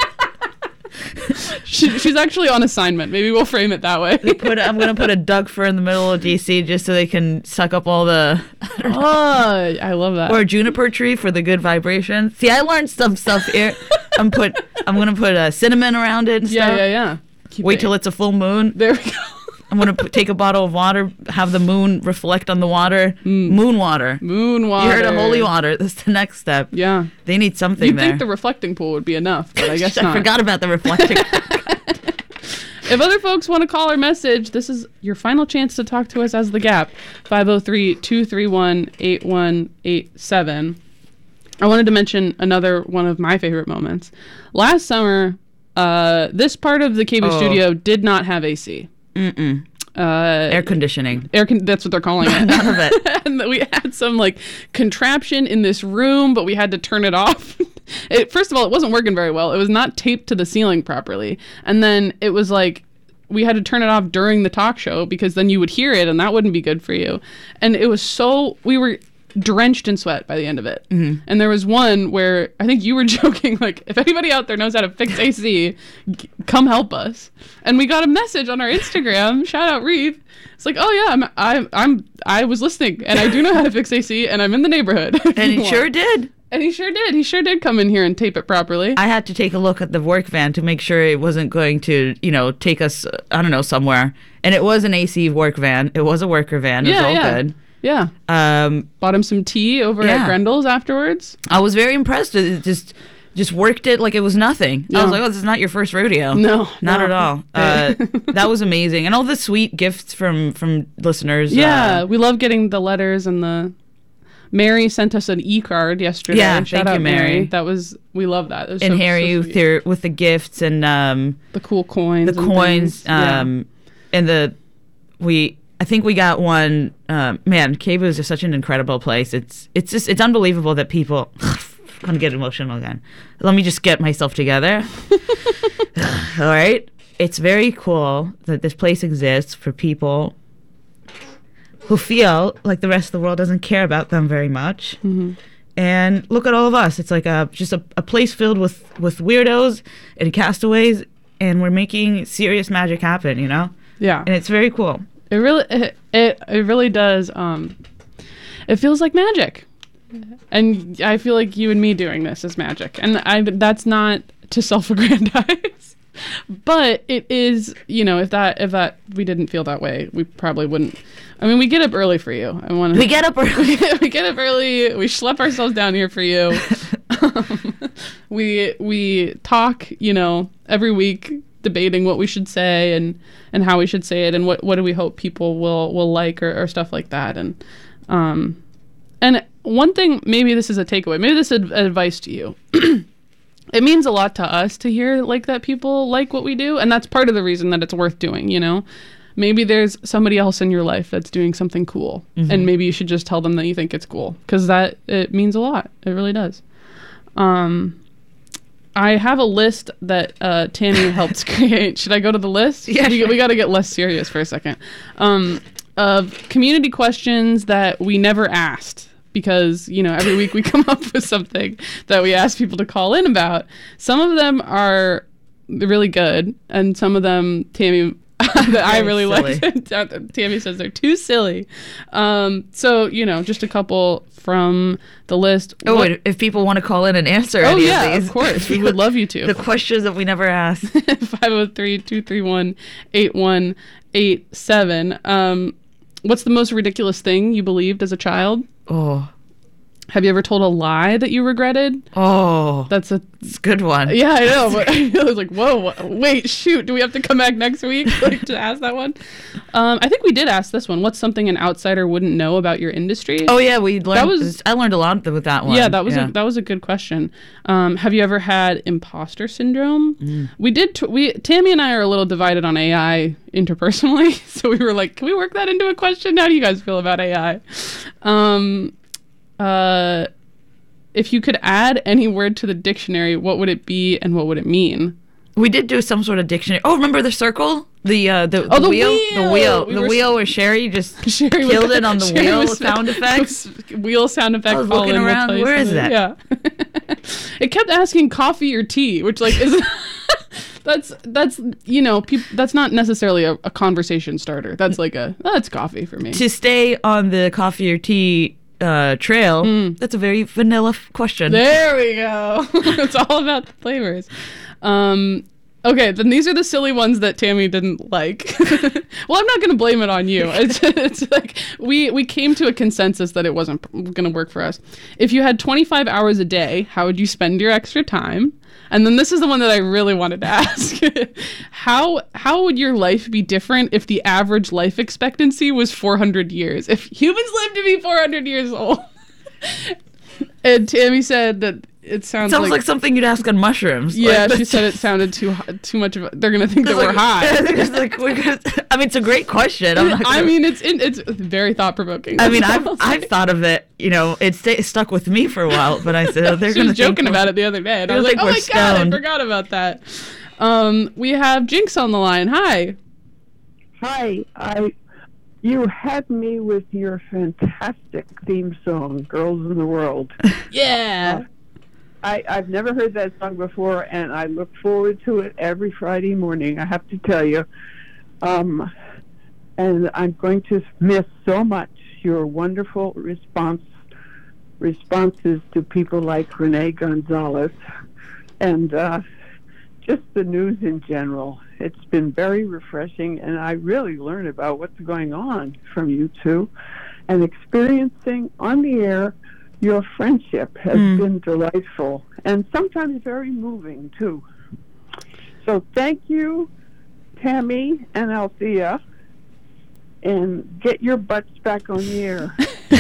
She's actually on assignment. Maybe we'll frame it that way. I'm going to put a duck fur in the middle of DC just so they can suck up all the... I love that. Or a juniper tree for the good vibration. See, I learned some stuff here. I'm going to put cinnamon around it and stuff. Yeah. Wait till it's a full moon. There we go. I'm going to take a bottle of water, have the moon reflect on the water. Moon water. Moon water. You heard of holy water. That's the next step. Yeah. They need something You'd there. think the reflecting pool would be enough, but I guess not. I forgot about the reflecting. If other folks want to call or message, this is your final chance to talk to us as The Gap. 503-231-8187. I wanted to mention another one of my favorite moments. Last summer, this part of the KBOO studio did not have AC. Air conditioning. That's what they're calling it. None of it. And we had some contraption in this room, but we had to turn it off. First of all, it wasn't working very well. It was not taped to the ceiling properly. And then it was we had to turn it off during the talk show because then you would hear it and that wouldn't be good for you. And it was we were drenched in sweat by the end of it. Mm-hmm. And there was one where I think you were joking, if anybody out there knows how to fix AC, come help us. And we got a message on our Instagram, shout out Reeve. It's I was listening and I do know how to fix AC and I'm in the neighborhood. And he sure did. And he sure did. He sure did come in here and tape it properly. I had to take a look at the work van to make sure it wasn't going to, take us, somewhere. And it was an AC work van. It was a worker van. It was all good. Yeah. Bought him some tea over at Grendel's afterwards. I was very impressed. It just worked it like it was nothing. Yeah. I was like, this is not your first rodeo. No. Not at all. That was amazing. And all the sweet gifts from listeners. Yeah. We love getting the letters and Mary sent us an e-card yesterday. Yeah, Shout thank out you, Mary. We love that. It was and Harry with the gifts and the cool coins. The coins. And I think we got one. Man, KBOO is just such an incredible place. It's unbelievable that people. I'm gonna get emotional again. Let me just get myself together. All right. It's very cool that this place exists for people who feel like the rest of the world doesn't care about them very much. Mm-hmm. And look at all of us. It's like just a place filled with weirdos and castaways, and we're making serious magic happen. Yeah. And it's very cool. It really does. It feels like magic, and I feel like you and me doing this is magic. And that's not to self-aggrandize, but it is. If that we didn't feel that way, we probably wouldn't. I mean, we get up early for you. We get up early. We get up early. We schlep ourselves down here for you. We talk. Every week. Debating what we should say and how we should say it and what do we hope people will like or stuff like that. And one thing, maybe this is a takeaway, maybe this is advice to you. It means a lot to us to hear that people like what we do, and that's part of the reason that it's worth doing. Maybe there's somebody else in your life that's doing something cool, mm-hmm. and maybe you should just tell them that you think it's cool, because it means a lot. It really does. I have a list that Tammy helped create. Should I go to the list? Yeah. We got to get less serious for a second. Of community questions that we never asked because, every week we come up with something that we ask people to call in about. Some of them are really good, and some of them, Tammy, that I really silly. like. Tammy says they're too silly. So, just a couple from the list. Oh, wait, if people want to call in and answer any of these. Of course. We would love you to. The questions that we never asked. 503-231-8187. What's the most ridiculous thing you believed as a child? Oh. Have you ever told a lie that you regretted? Oh. It's a good one. Yeah, I know. But I was like, whoa, wait, shoot. Do we have to come back next week to ask that one? I think we did ask this one. What's something an outsider wouldn't know about your industry? Oh, yeah. I learned a lot with that one. Yeah, that was a good question. Have you ever had imposter syndrome? We did. Tammy and I are a little divided on AI interpersonally. So we were like, can we work that into a question? How do you guys feel about AI? If you could add any word to the dictionary, what would it be and what would it mean? We did do some sort of dictionary. Oh, remember the circle? The wheel? The wheel where Sherry killed it on the wheel sound effects. Wheel sound effect. I was looking around. Where is that? Yeah. It kept asking coffee or tea, which is that's that's not necessarily a conversation starter. That's like that's coffee for me. To stay on the coffee or tea trail, that's a very vanilla question. There we go. It's all about the flavors. Okay, then these are the silly ones that Tammy didn't like. Well, I'm not going to blame it on you. It's like we came to a consensus that it wasn't going to work for us. If you had 25 hours a day, how would you spend your extra time? And then this is the one that I really wanted to ask. How would your life be different if the average life expectancy was 400 years? If humans lived to be 400 years old? And Tammy said that it sounds like something you'd ask on mushrooms. Yeah, she said it sounded too much of they're going to think that we're high. I mean, it's a great question. It's very thought-provoking. I mean, I've thought of it, it stuck with me for a while, but I said, they're going to joking about it the other day. And I was like, oh my God, I forgot about that. We have Jinx on the line. Hi. Hi. You had me with your fantastic theme song, Girls in the World. Yeah. I've never heard that song before, and I look forward to it every Friday morning, I have to tell you. And I'm going to miss so much your wonderful responses to people like Renee Gonzalez and just the news in general. It's been very refreshing, and I really learn about what's going on from you two. And experiencing on the air your friendship has been delightful and sometimes very moving, too. So thank you, Tammy and Althea, and get your butts back on the air.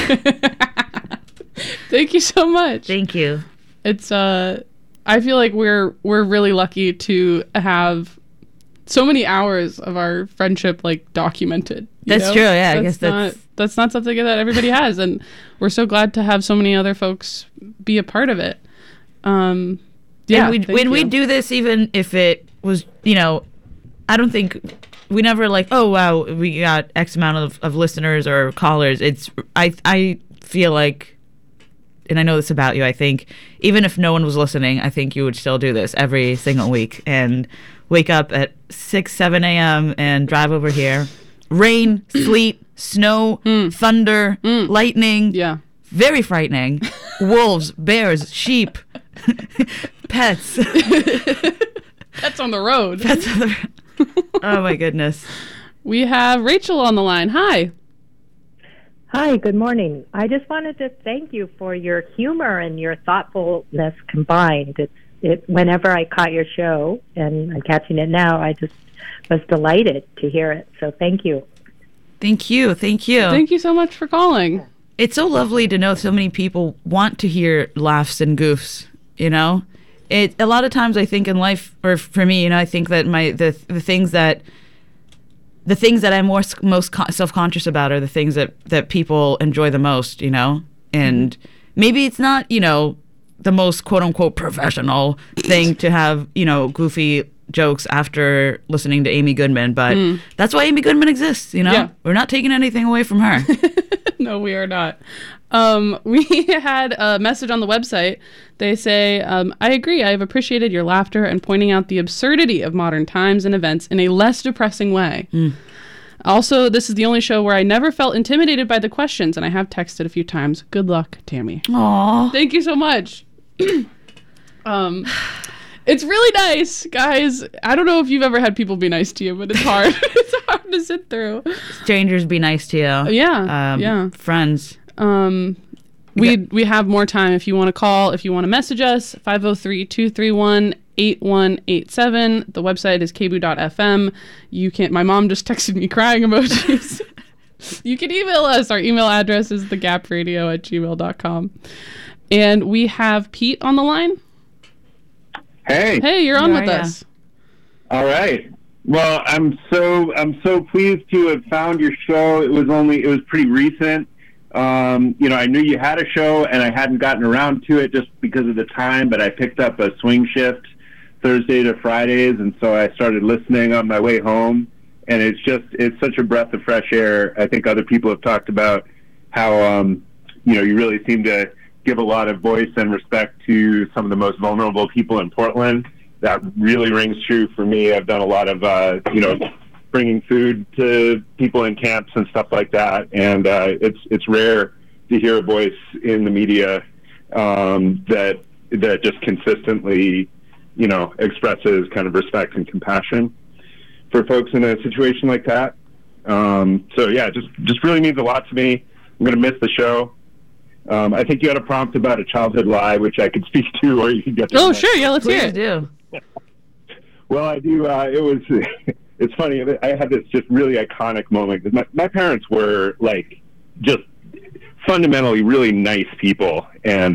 Thank you so much. Thank you. It's I feel like we're really lucky to have so many hours of our friendship documented. True. Yeah, I guess that's not something that everybody has, and we're so glad to have so many other folks be a part of it. When we do this, even if it was, I don't think we never oh wow, we got X amount of listeners or callers. I feel like, and I know this about you, I think even if no one was listening, I think you would still do this every single week and wake up at 6, 7 a.m. and drive over here. Rain, sleet, snow, thunder, lightning. Yeah. Very frightening. Wolves, bears, sheep, pets. Pets on the road. Oh, my goodness. We have Rachel on the line. Hi. Hi, good morning. I just wanted to thank you for your humor and your thoughtfulness combined. Whenever I caught your show, and I'm catching it now, I just was delighted to hear it. So thank you. Thank you. Thank you so much for calling. It's so lovely to know so many people want to hear laughs and goofs, A lot of times I think in life, or for me, I think that the things that I'm most self-conscious about are the things that people enjoy the most, and maybe it's not, the most quote-unquote professional thing to have, goofy jokes after listening to Amy Goodman, but that's why Amy Goodman exists, Yeah. We're not taking anything away from her. No, we are not. We had a message on the website. They say, I agree. I have appreciated your laughter and pointing out the absurdity of modern times and events in a less depressing way. Also, this is the only show where I never felt intimidated by the questions, and I have texted a few times. Good luck, Tammy. Aww. Thank you so much. It's really nice, guys. I don't know if you've ever had people be nice to you, but it's hard. It's hard to sit through. Strangers be nice to you. Yeah. Yeah. Friends. We have more time if you want to call, if you want to message us, 503-231-8187. The website is kboo.fm. My mom just texted me crying emojis. You can email us. Our email address is thegapradio@gmail.com. And we have Pete on the line. Hey, you're on with us. All right. Well, I'm so pleased to have found your show. It was pretty recent. I knew you had a show, and I hadn't gotten around to it just because of the time. But I picked up a swing shift Thursday to Fridays, and so I started listening on my way home. And it's such a breath of fresh air. I think other people have talked about how you really seem to give a lot of voice and respect to some of the most vulnerable people in Portland. That really rings true for me. I've done a lot of, bringing food to people in camps and stuff like that. And it's rare to hear a voice in the media that just consistently, expresses kind of respect and compassion for folks in a situation like that. Just really means a lot to me. I'm going to miss the show. I think you had a prompt about a childhood lie, which I could speak to, or you can get to. Oh, sure. Yeah, let's hear it. Do. Well, I do. It's funny. I had this just really iconic moment. My parents were just fundamentally really nice people, and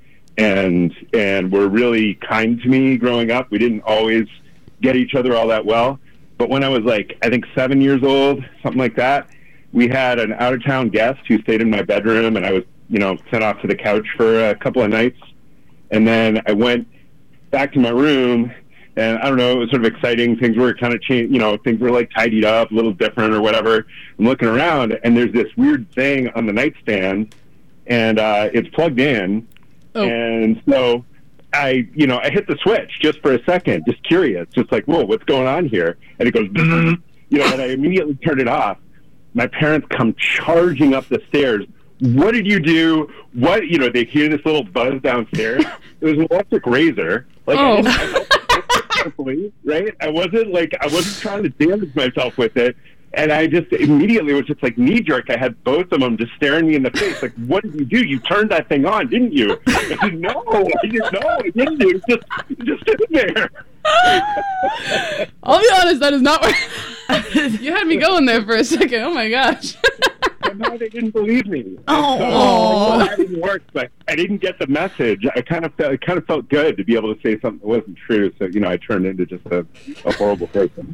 were really kind to me growing up. We didn't always get each other all that well, but when I was I think 7 years old, something like that, we had an out-of-town guest who stayed in my bedroom, and I was sent off to the couch for a couple of nights. And then I went back to my room, and I don't know, it was sort of exciting. Things were kind of changed, things were tidied up, a little different or whatever. I'm looking around, and there's this weird thing on the nightstand, and it's plugged in. Oh. And so I hit the switch just for a second, just curious, just whoa, what's going on here? And it goes, and I immediately turned it off. My parents come charging up the stairs. What did you do? What, they hear this little buzz downstairs. It was an electric razor. Right? I wasn't trying to damage myself with it. And I just immediately was just knee jerk. I had both of them just staring me in the face. What did you do? You turned that thing on, didn't you? I said, no, I didn't do it. Just sitting there. I'll be honest, that is not what you had me going there for a second. Oh my gosh. Somehow they didn't believe me. That didn't work, but I didn't get the message. It kind of felt good to be able to say something that wasn't true. So I turned into just a horrible person.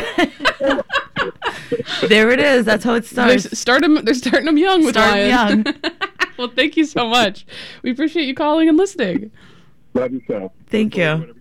There it is. That's how it starts. They're starting them young with Ryan. Well, thank you so much. We appreciate you calling and listening. Love you so. Thank you.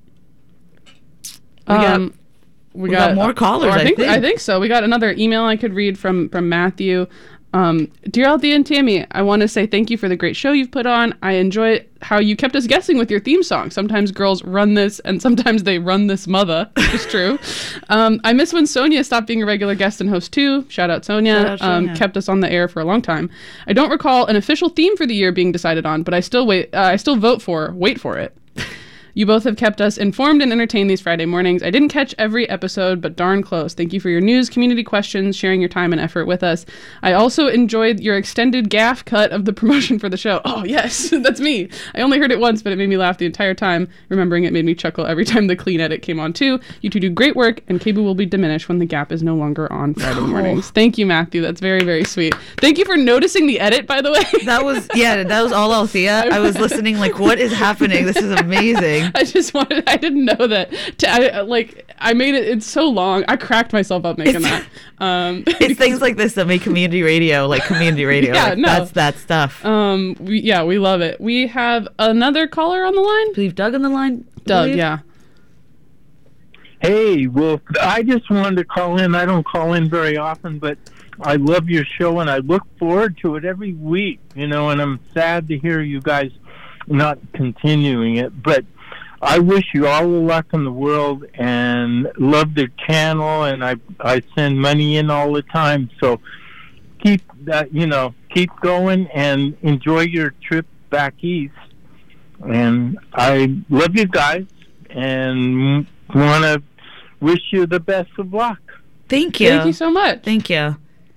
We got more callers. I think so. We got another email I could read from Matthew. Dear Althea and Tammy, I want to say thank you for the great show you've put on. I enjoy how you kept us guessing with your theme song. Sometimes girls run this, and sometimes they run this mother. It's true. I miss when Sonia stopped being a regular guest and host too. Shout out Sonia. Kept us on the air for a long time. I don't recall an official theme for the year being decided on, but I still wait for it. You both have kept us informed and entertained these Friday mornings. I didn't catch every episode, but darn close. Thank you for your news, community questions, sharing your time and effort with us. I also enjoyed your extended gaff cut of the promotion for the show. Oh, yes, that's me. I only heard it once, but it made me laugh the entire time. Remembering it made me chuckle every time the clean edit came on, too. You two do great work, and KBOO will be diminished when the Gap is no longer on Friday mornings. Thank you, Matthew. That's very, very sweet. Thank you for noticing the edit, by the way. That was all Althea. I was listening what is happening? This is amazing. I didn't know that. I made it, it's so long. I cracked myself up making that. It's things like this that make community radio community radio. Yeah, That's that stuff. We love it. We have another caller on the line. I believe Doug on the line. Doug, yeah. Hey, well, I just wanted to call in. I don't call in very often, but I love your show, and I look forward to it every week, and I'm sad to hear you guys not continuing it, but I wish you all the luck in the world and love the channel, and I send money in all the time, so keep that, keep going and enjoy your trip back east. And I love you guys and want to wish you the best of luck. Thank you. Thank you so much. Thank you.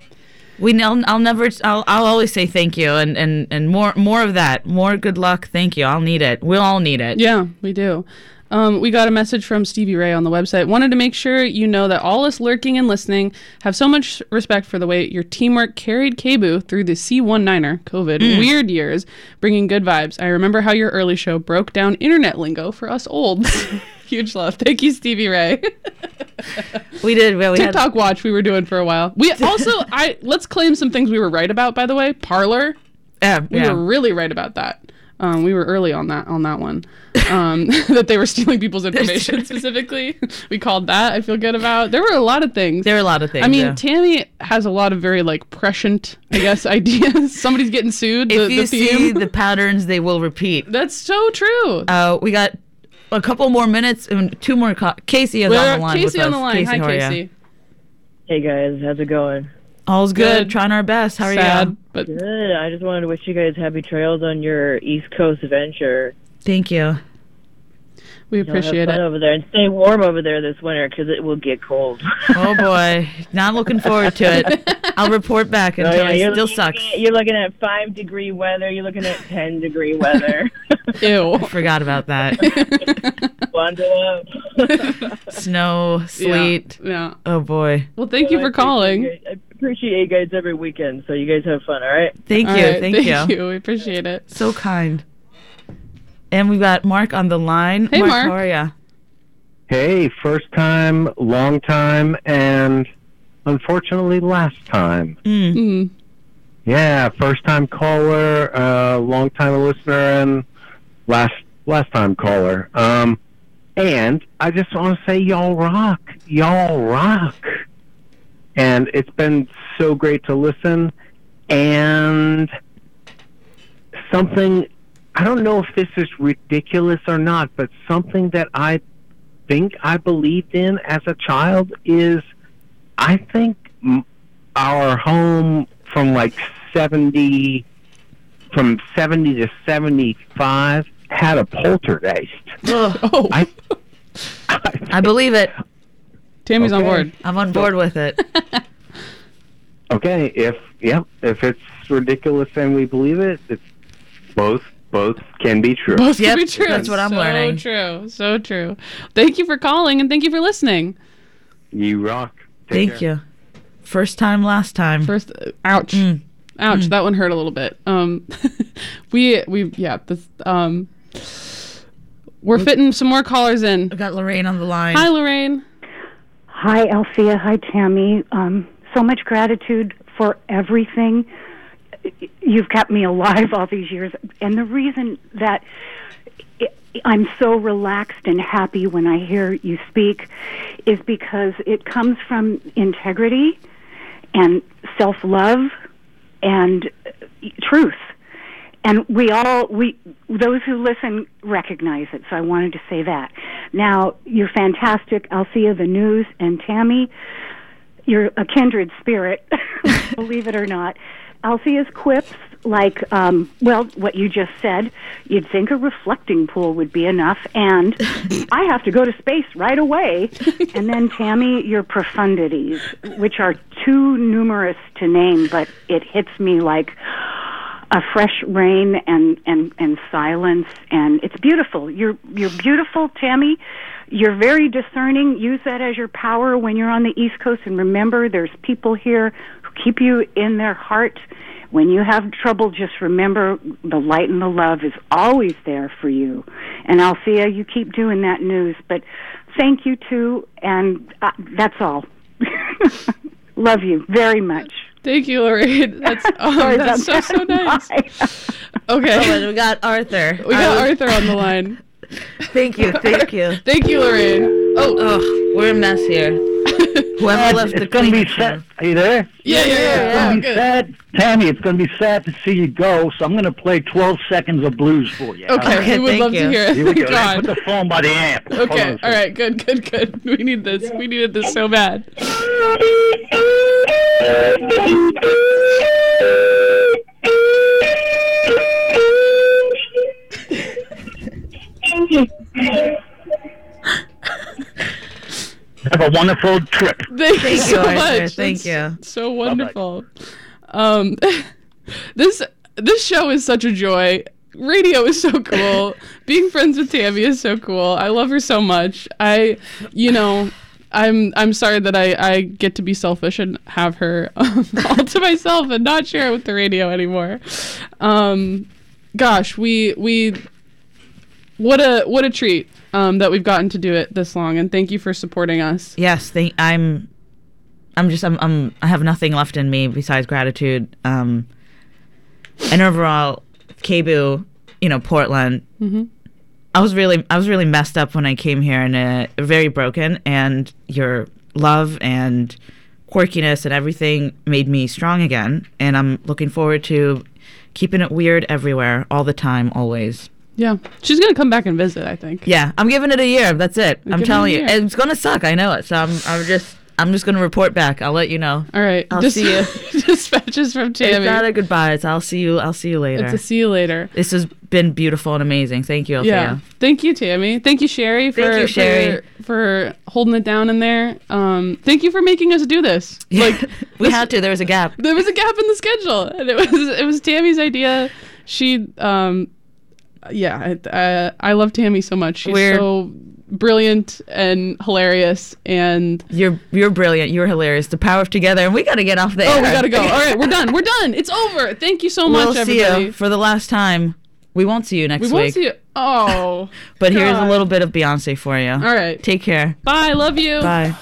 I'll always say thank you and more of that. More good luck. Thank you. I'll need it. We'll all need it. Yeah, we do. We got a message from Stevie Ray on the website. Wanted to make sure you know that all us lurking and listening have so much respect for the way your teamwork carried KBOO through the C19er COVID weird years, bringing good vibes. I remember how your early show broke down internet lingo for us olds. Huge love. Thank you, Stevie Ray. We did. We TikTok watch we were doing for a while. We also, let's claim some things we were right about, by the way. Parler. We were really right about that. We were early on that one. That they were stealing people's information specifically. We called that. I feel good about. There were a lot of things. I mean, Tammy has a lot of very prescient, I guess, ideas. Somebody's getting sued. If you see the patterns, they will repeat. That's so true. We got a couple more minutes and two more. Casey is on the line. Casey with on the us. line. Casey, Hi, Casey. Hey guys, how's it going? All's good. Trying our best. How are you? But good. I just wanted to wish you guys happy trails on your East Coast adventure. Thank you. We appreciate have fun it. over there and stay warm over there this winter because it will get cold. Oh boy, not looking forward to it. I'll report back until it still sucks. You're looking at 5-degree weather. You're looking at 10-degree weather. Ew. I forgot about that. Bundle up. Snow, sleet. Yeah. Oh boy. Well, thank you for calling. I appreciate you guys every weekend, so you guys have fun, all right? Thank you. All right, Thank you. We appreciate it. So kind. And we got Mark on the line. Hey, Mark. How are ya? Hey, first time, long time, and unfortunately last time. Yeah, first time caller, long time listener, and last time caller. And I just want to say y'all rock. Y'all rock. And it's been so great to listen. And something, I don't know if this is ridiculous or not, but something that I think I believed in as a child is, I think our home from 70 to 75 had a poltergeist. Oh. I believe it. Tammy's on board. I'm on board with it. Okay, if it's ridiculous and we believe it, it's both can be true. Both can be true. That's what I'm learning. So true. Thank you for calling and thank you for listening. You rock. Thank you. First time, last time. Ouch. Ouch. That one hurt a little bit. We're fitting some more callers in. We got Lorraine on the line. Hi, Lorraine. Hi, Althea. Hi, Tammy. So much gratitude for everything. You've kept me alive all these years. And the reason that I'm so relaxed and happy when I hear you speak is because it comes from integrity and self-love and truth. And those who listen recognize it, so I wanted to say that. Now, you're fantastic, Althea, the news, and Tammy, you're a kindred spirit, believe it or not. Althea's quips, what you just said, you'd think a reflecting pool would be enough, and I have to go to space right away. And then, Tammy, your profundities, which are too numerous to name, but it hits me like a fresh rain and silence, and it's beautiful. You're beautiful, Tammy. You're very discerning. Use that as your power when you're on the East Coast, and remember, there's people here who keep you in their heart. When you have trouble, just remember the light and the love is always there for you. And Althea, you keep doing that news, but thank you too, and that's all. Love you very much. Thank you, Lorraine. That's so nice. Okay. Oh, we got Arthur. We got Arthur on the line. Thank you. Thank you, Lorraine. Oh. We're a mess here. Whoever left the it's going to be sad. Are you there? Yeah. It's going to be sad, Tammy. It's going to be sad to see you go. So I'm going to play 12 seconds of blues for you. Okay, we would love to hear it. Here we go. God. Put the phone by the amp. Okay, all right, good. We need this. We needed this so bad. Have a wonderful trip. Thank you so much. Thank you. So wonderful. This show is such a joy. Radio is so cool. Being friends with Tammy is so cool. I love her so much. I'm sorry that I get to be selfish and have her all to myself and not share it with the radio anymore. Gosh, what a treat that we've gotten to do it this long, and thank you for supporting us. Yes, I have nothing left in me besides gratitude. And overall, KBOO, Portland. Mm-hmm. I was really messed up when I came here and very broken, and your love and quirkiness and everything made me strong again, and I'm looking forward to keeping it weird everywhere, all the time, always. Yeah. She's going to come back and visit, I think. Yeah, I'm giving it a year. That's it. I'm telling you. It's going to suck. I know it. So I'm just going to report back. I'll let you know. All right. I'll see you. Dispatches from Tammy. It's not a goodbye. It's I'll see you later. It's a see you later. This has been beautiful and amazing. Thank you, Althea. Yeah. Thank you, Tammy. Thank you, Sherry, for holding it down in there. Thank you for making us do this. Like we had to. There was a gap. There was a gap in the schedule, and it was Tammy's idea. She I love Tammy so much. She's so brilliant and hilarious, and you're brilliant. You're hilarious. The power of together, and we got to get off the air. Oh, we got to go. All right, we're done. It's over. Thank you so much, everybody. We'll see you for the last time. We won't see you next week. We won't see you. Oh. But here's a little bit of Beyonce for you. All right. Take care. Bye. Love you. Bye.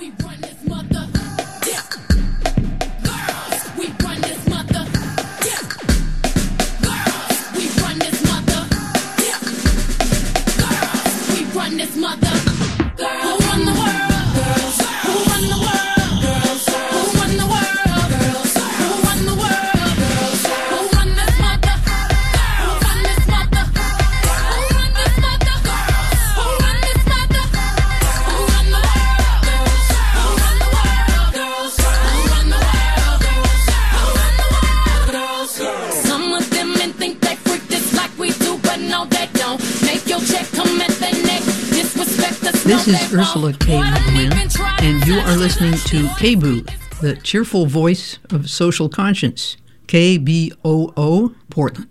This is Ursula K. McGuinn, and you are listening to KBOO, the cheerful voice of social conscience. KBOO, Portland.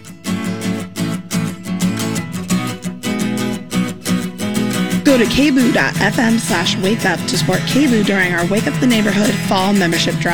Go to kboo.fm/wakeup to support KBOO during our Wake Up the Neighborhood Fall Membership Drive.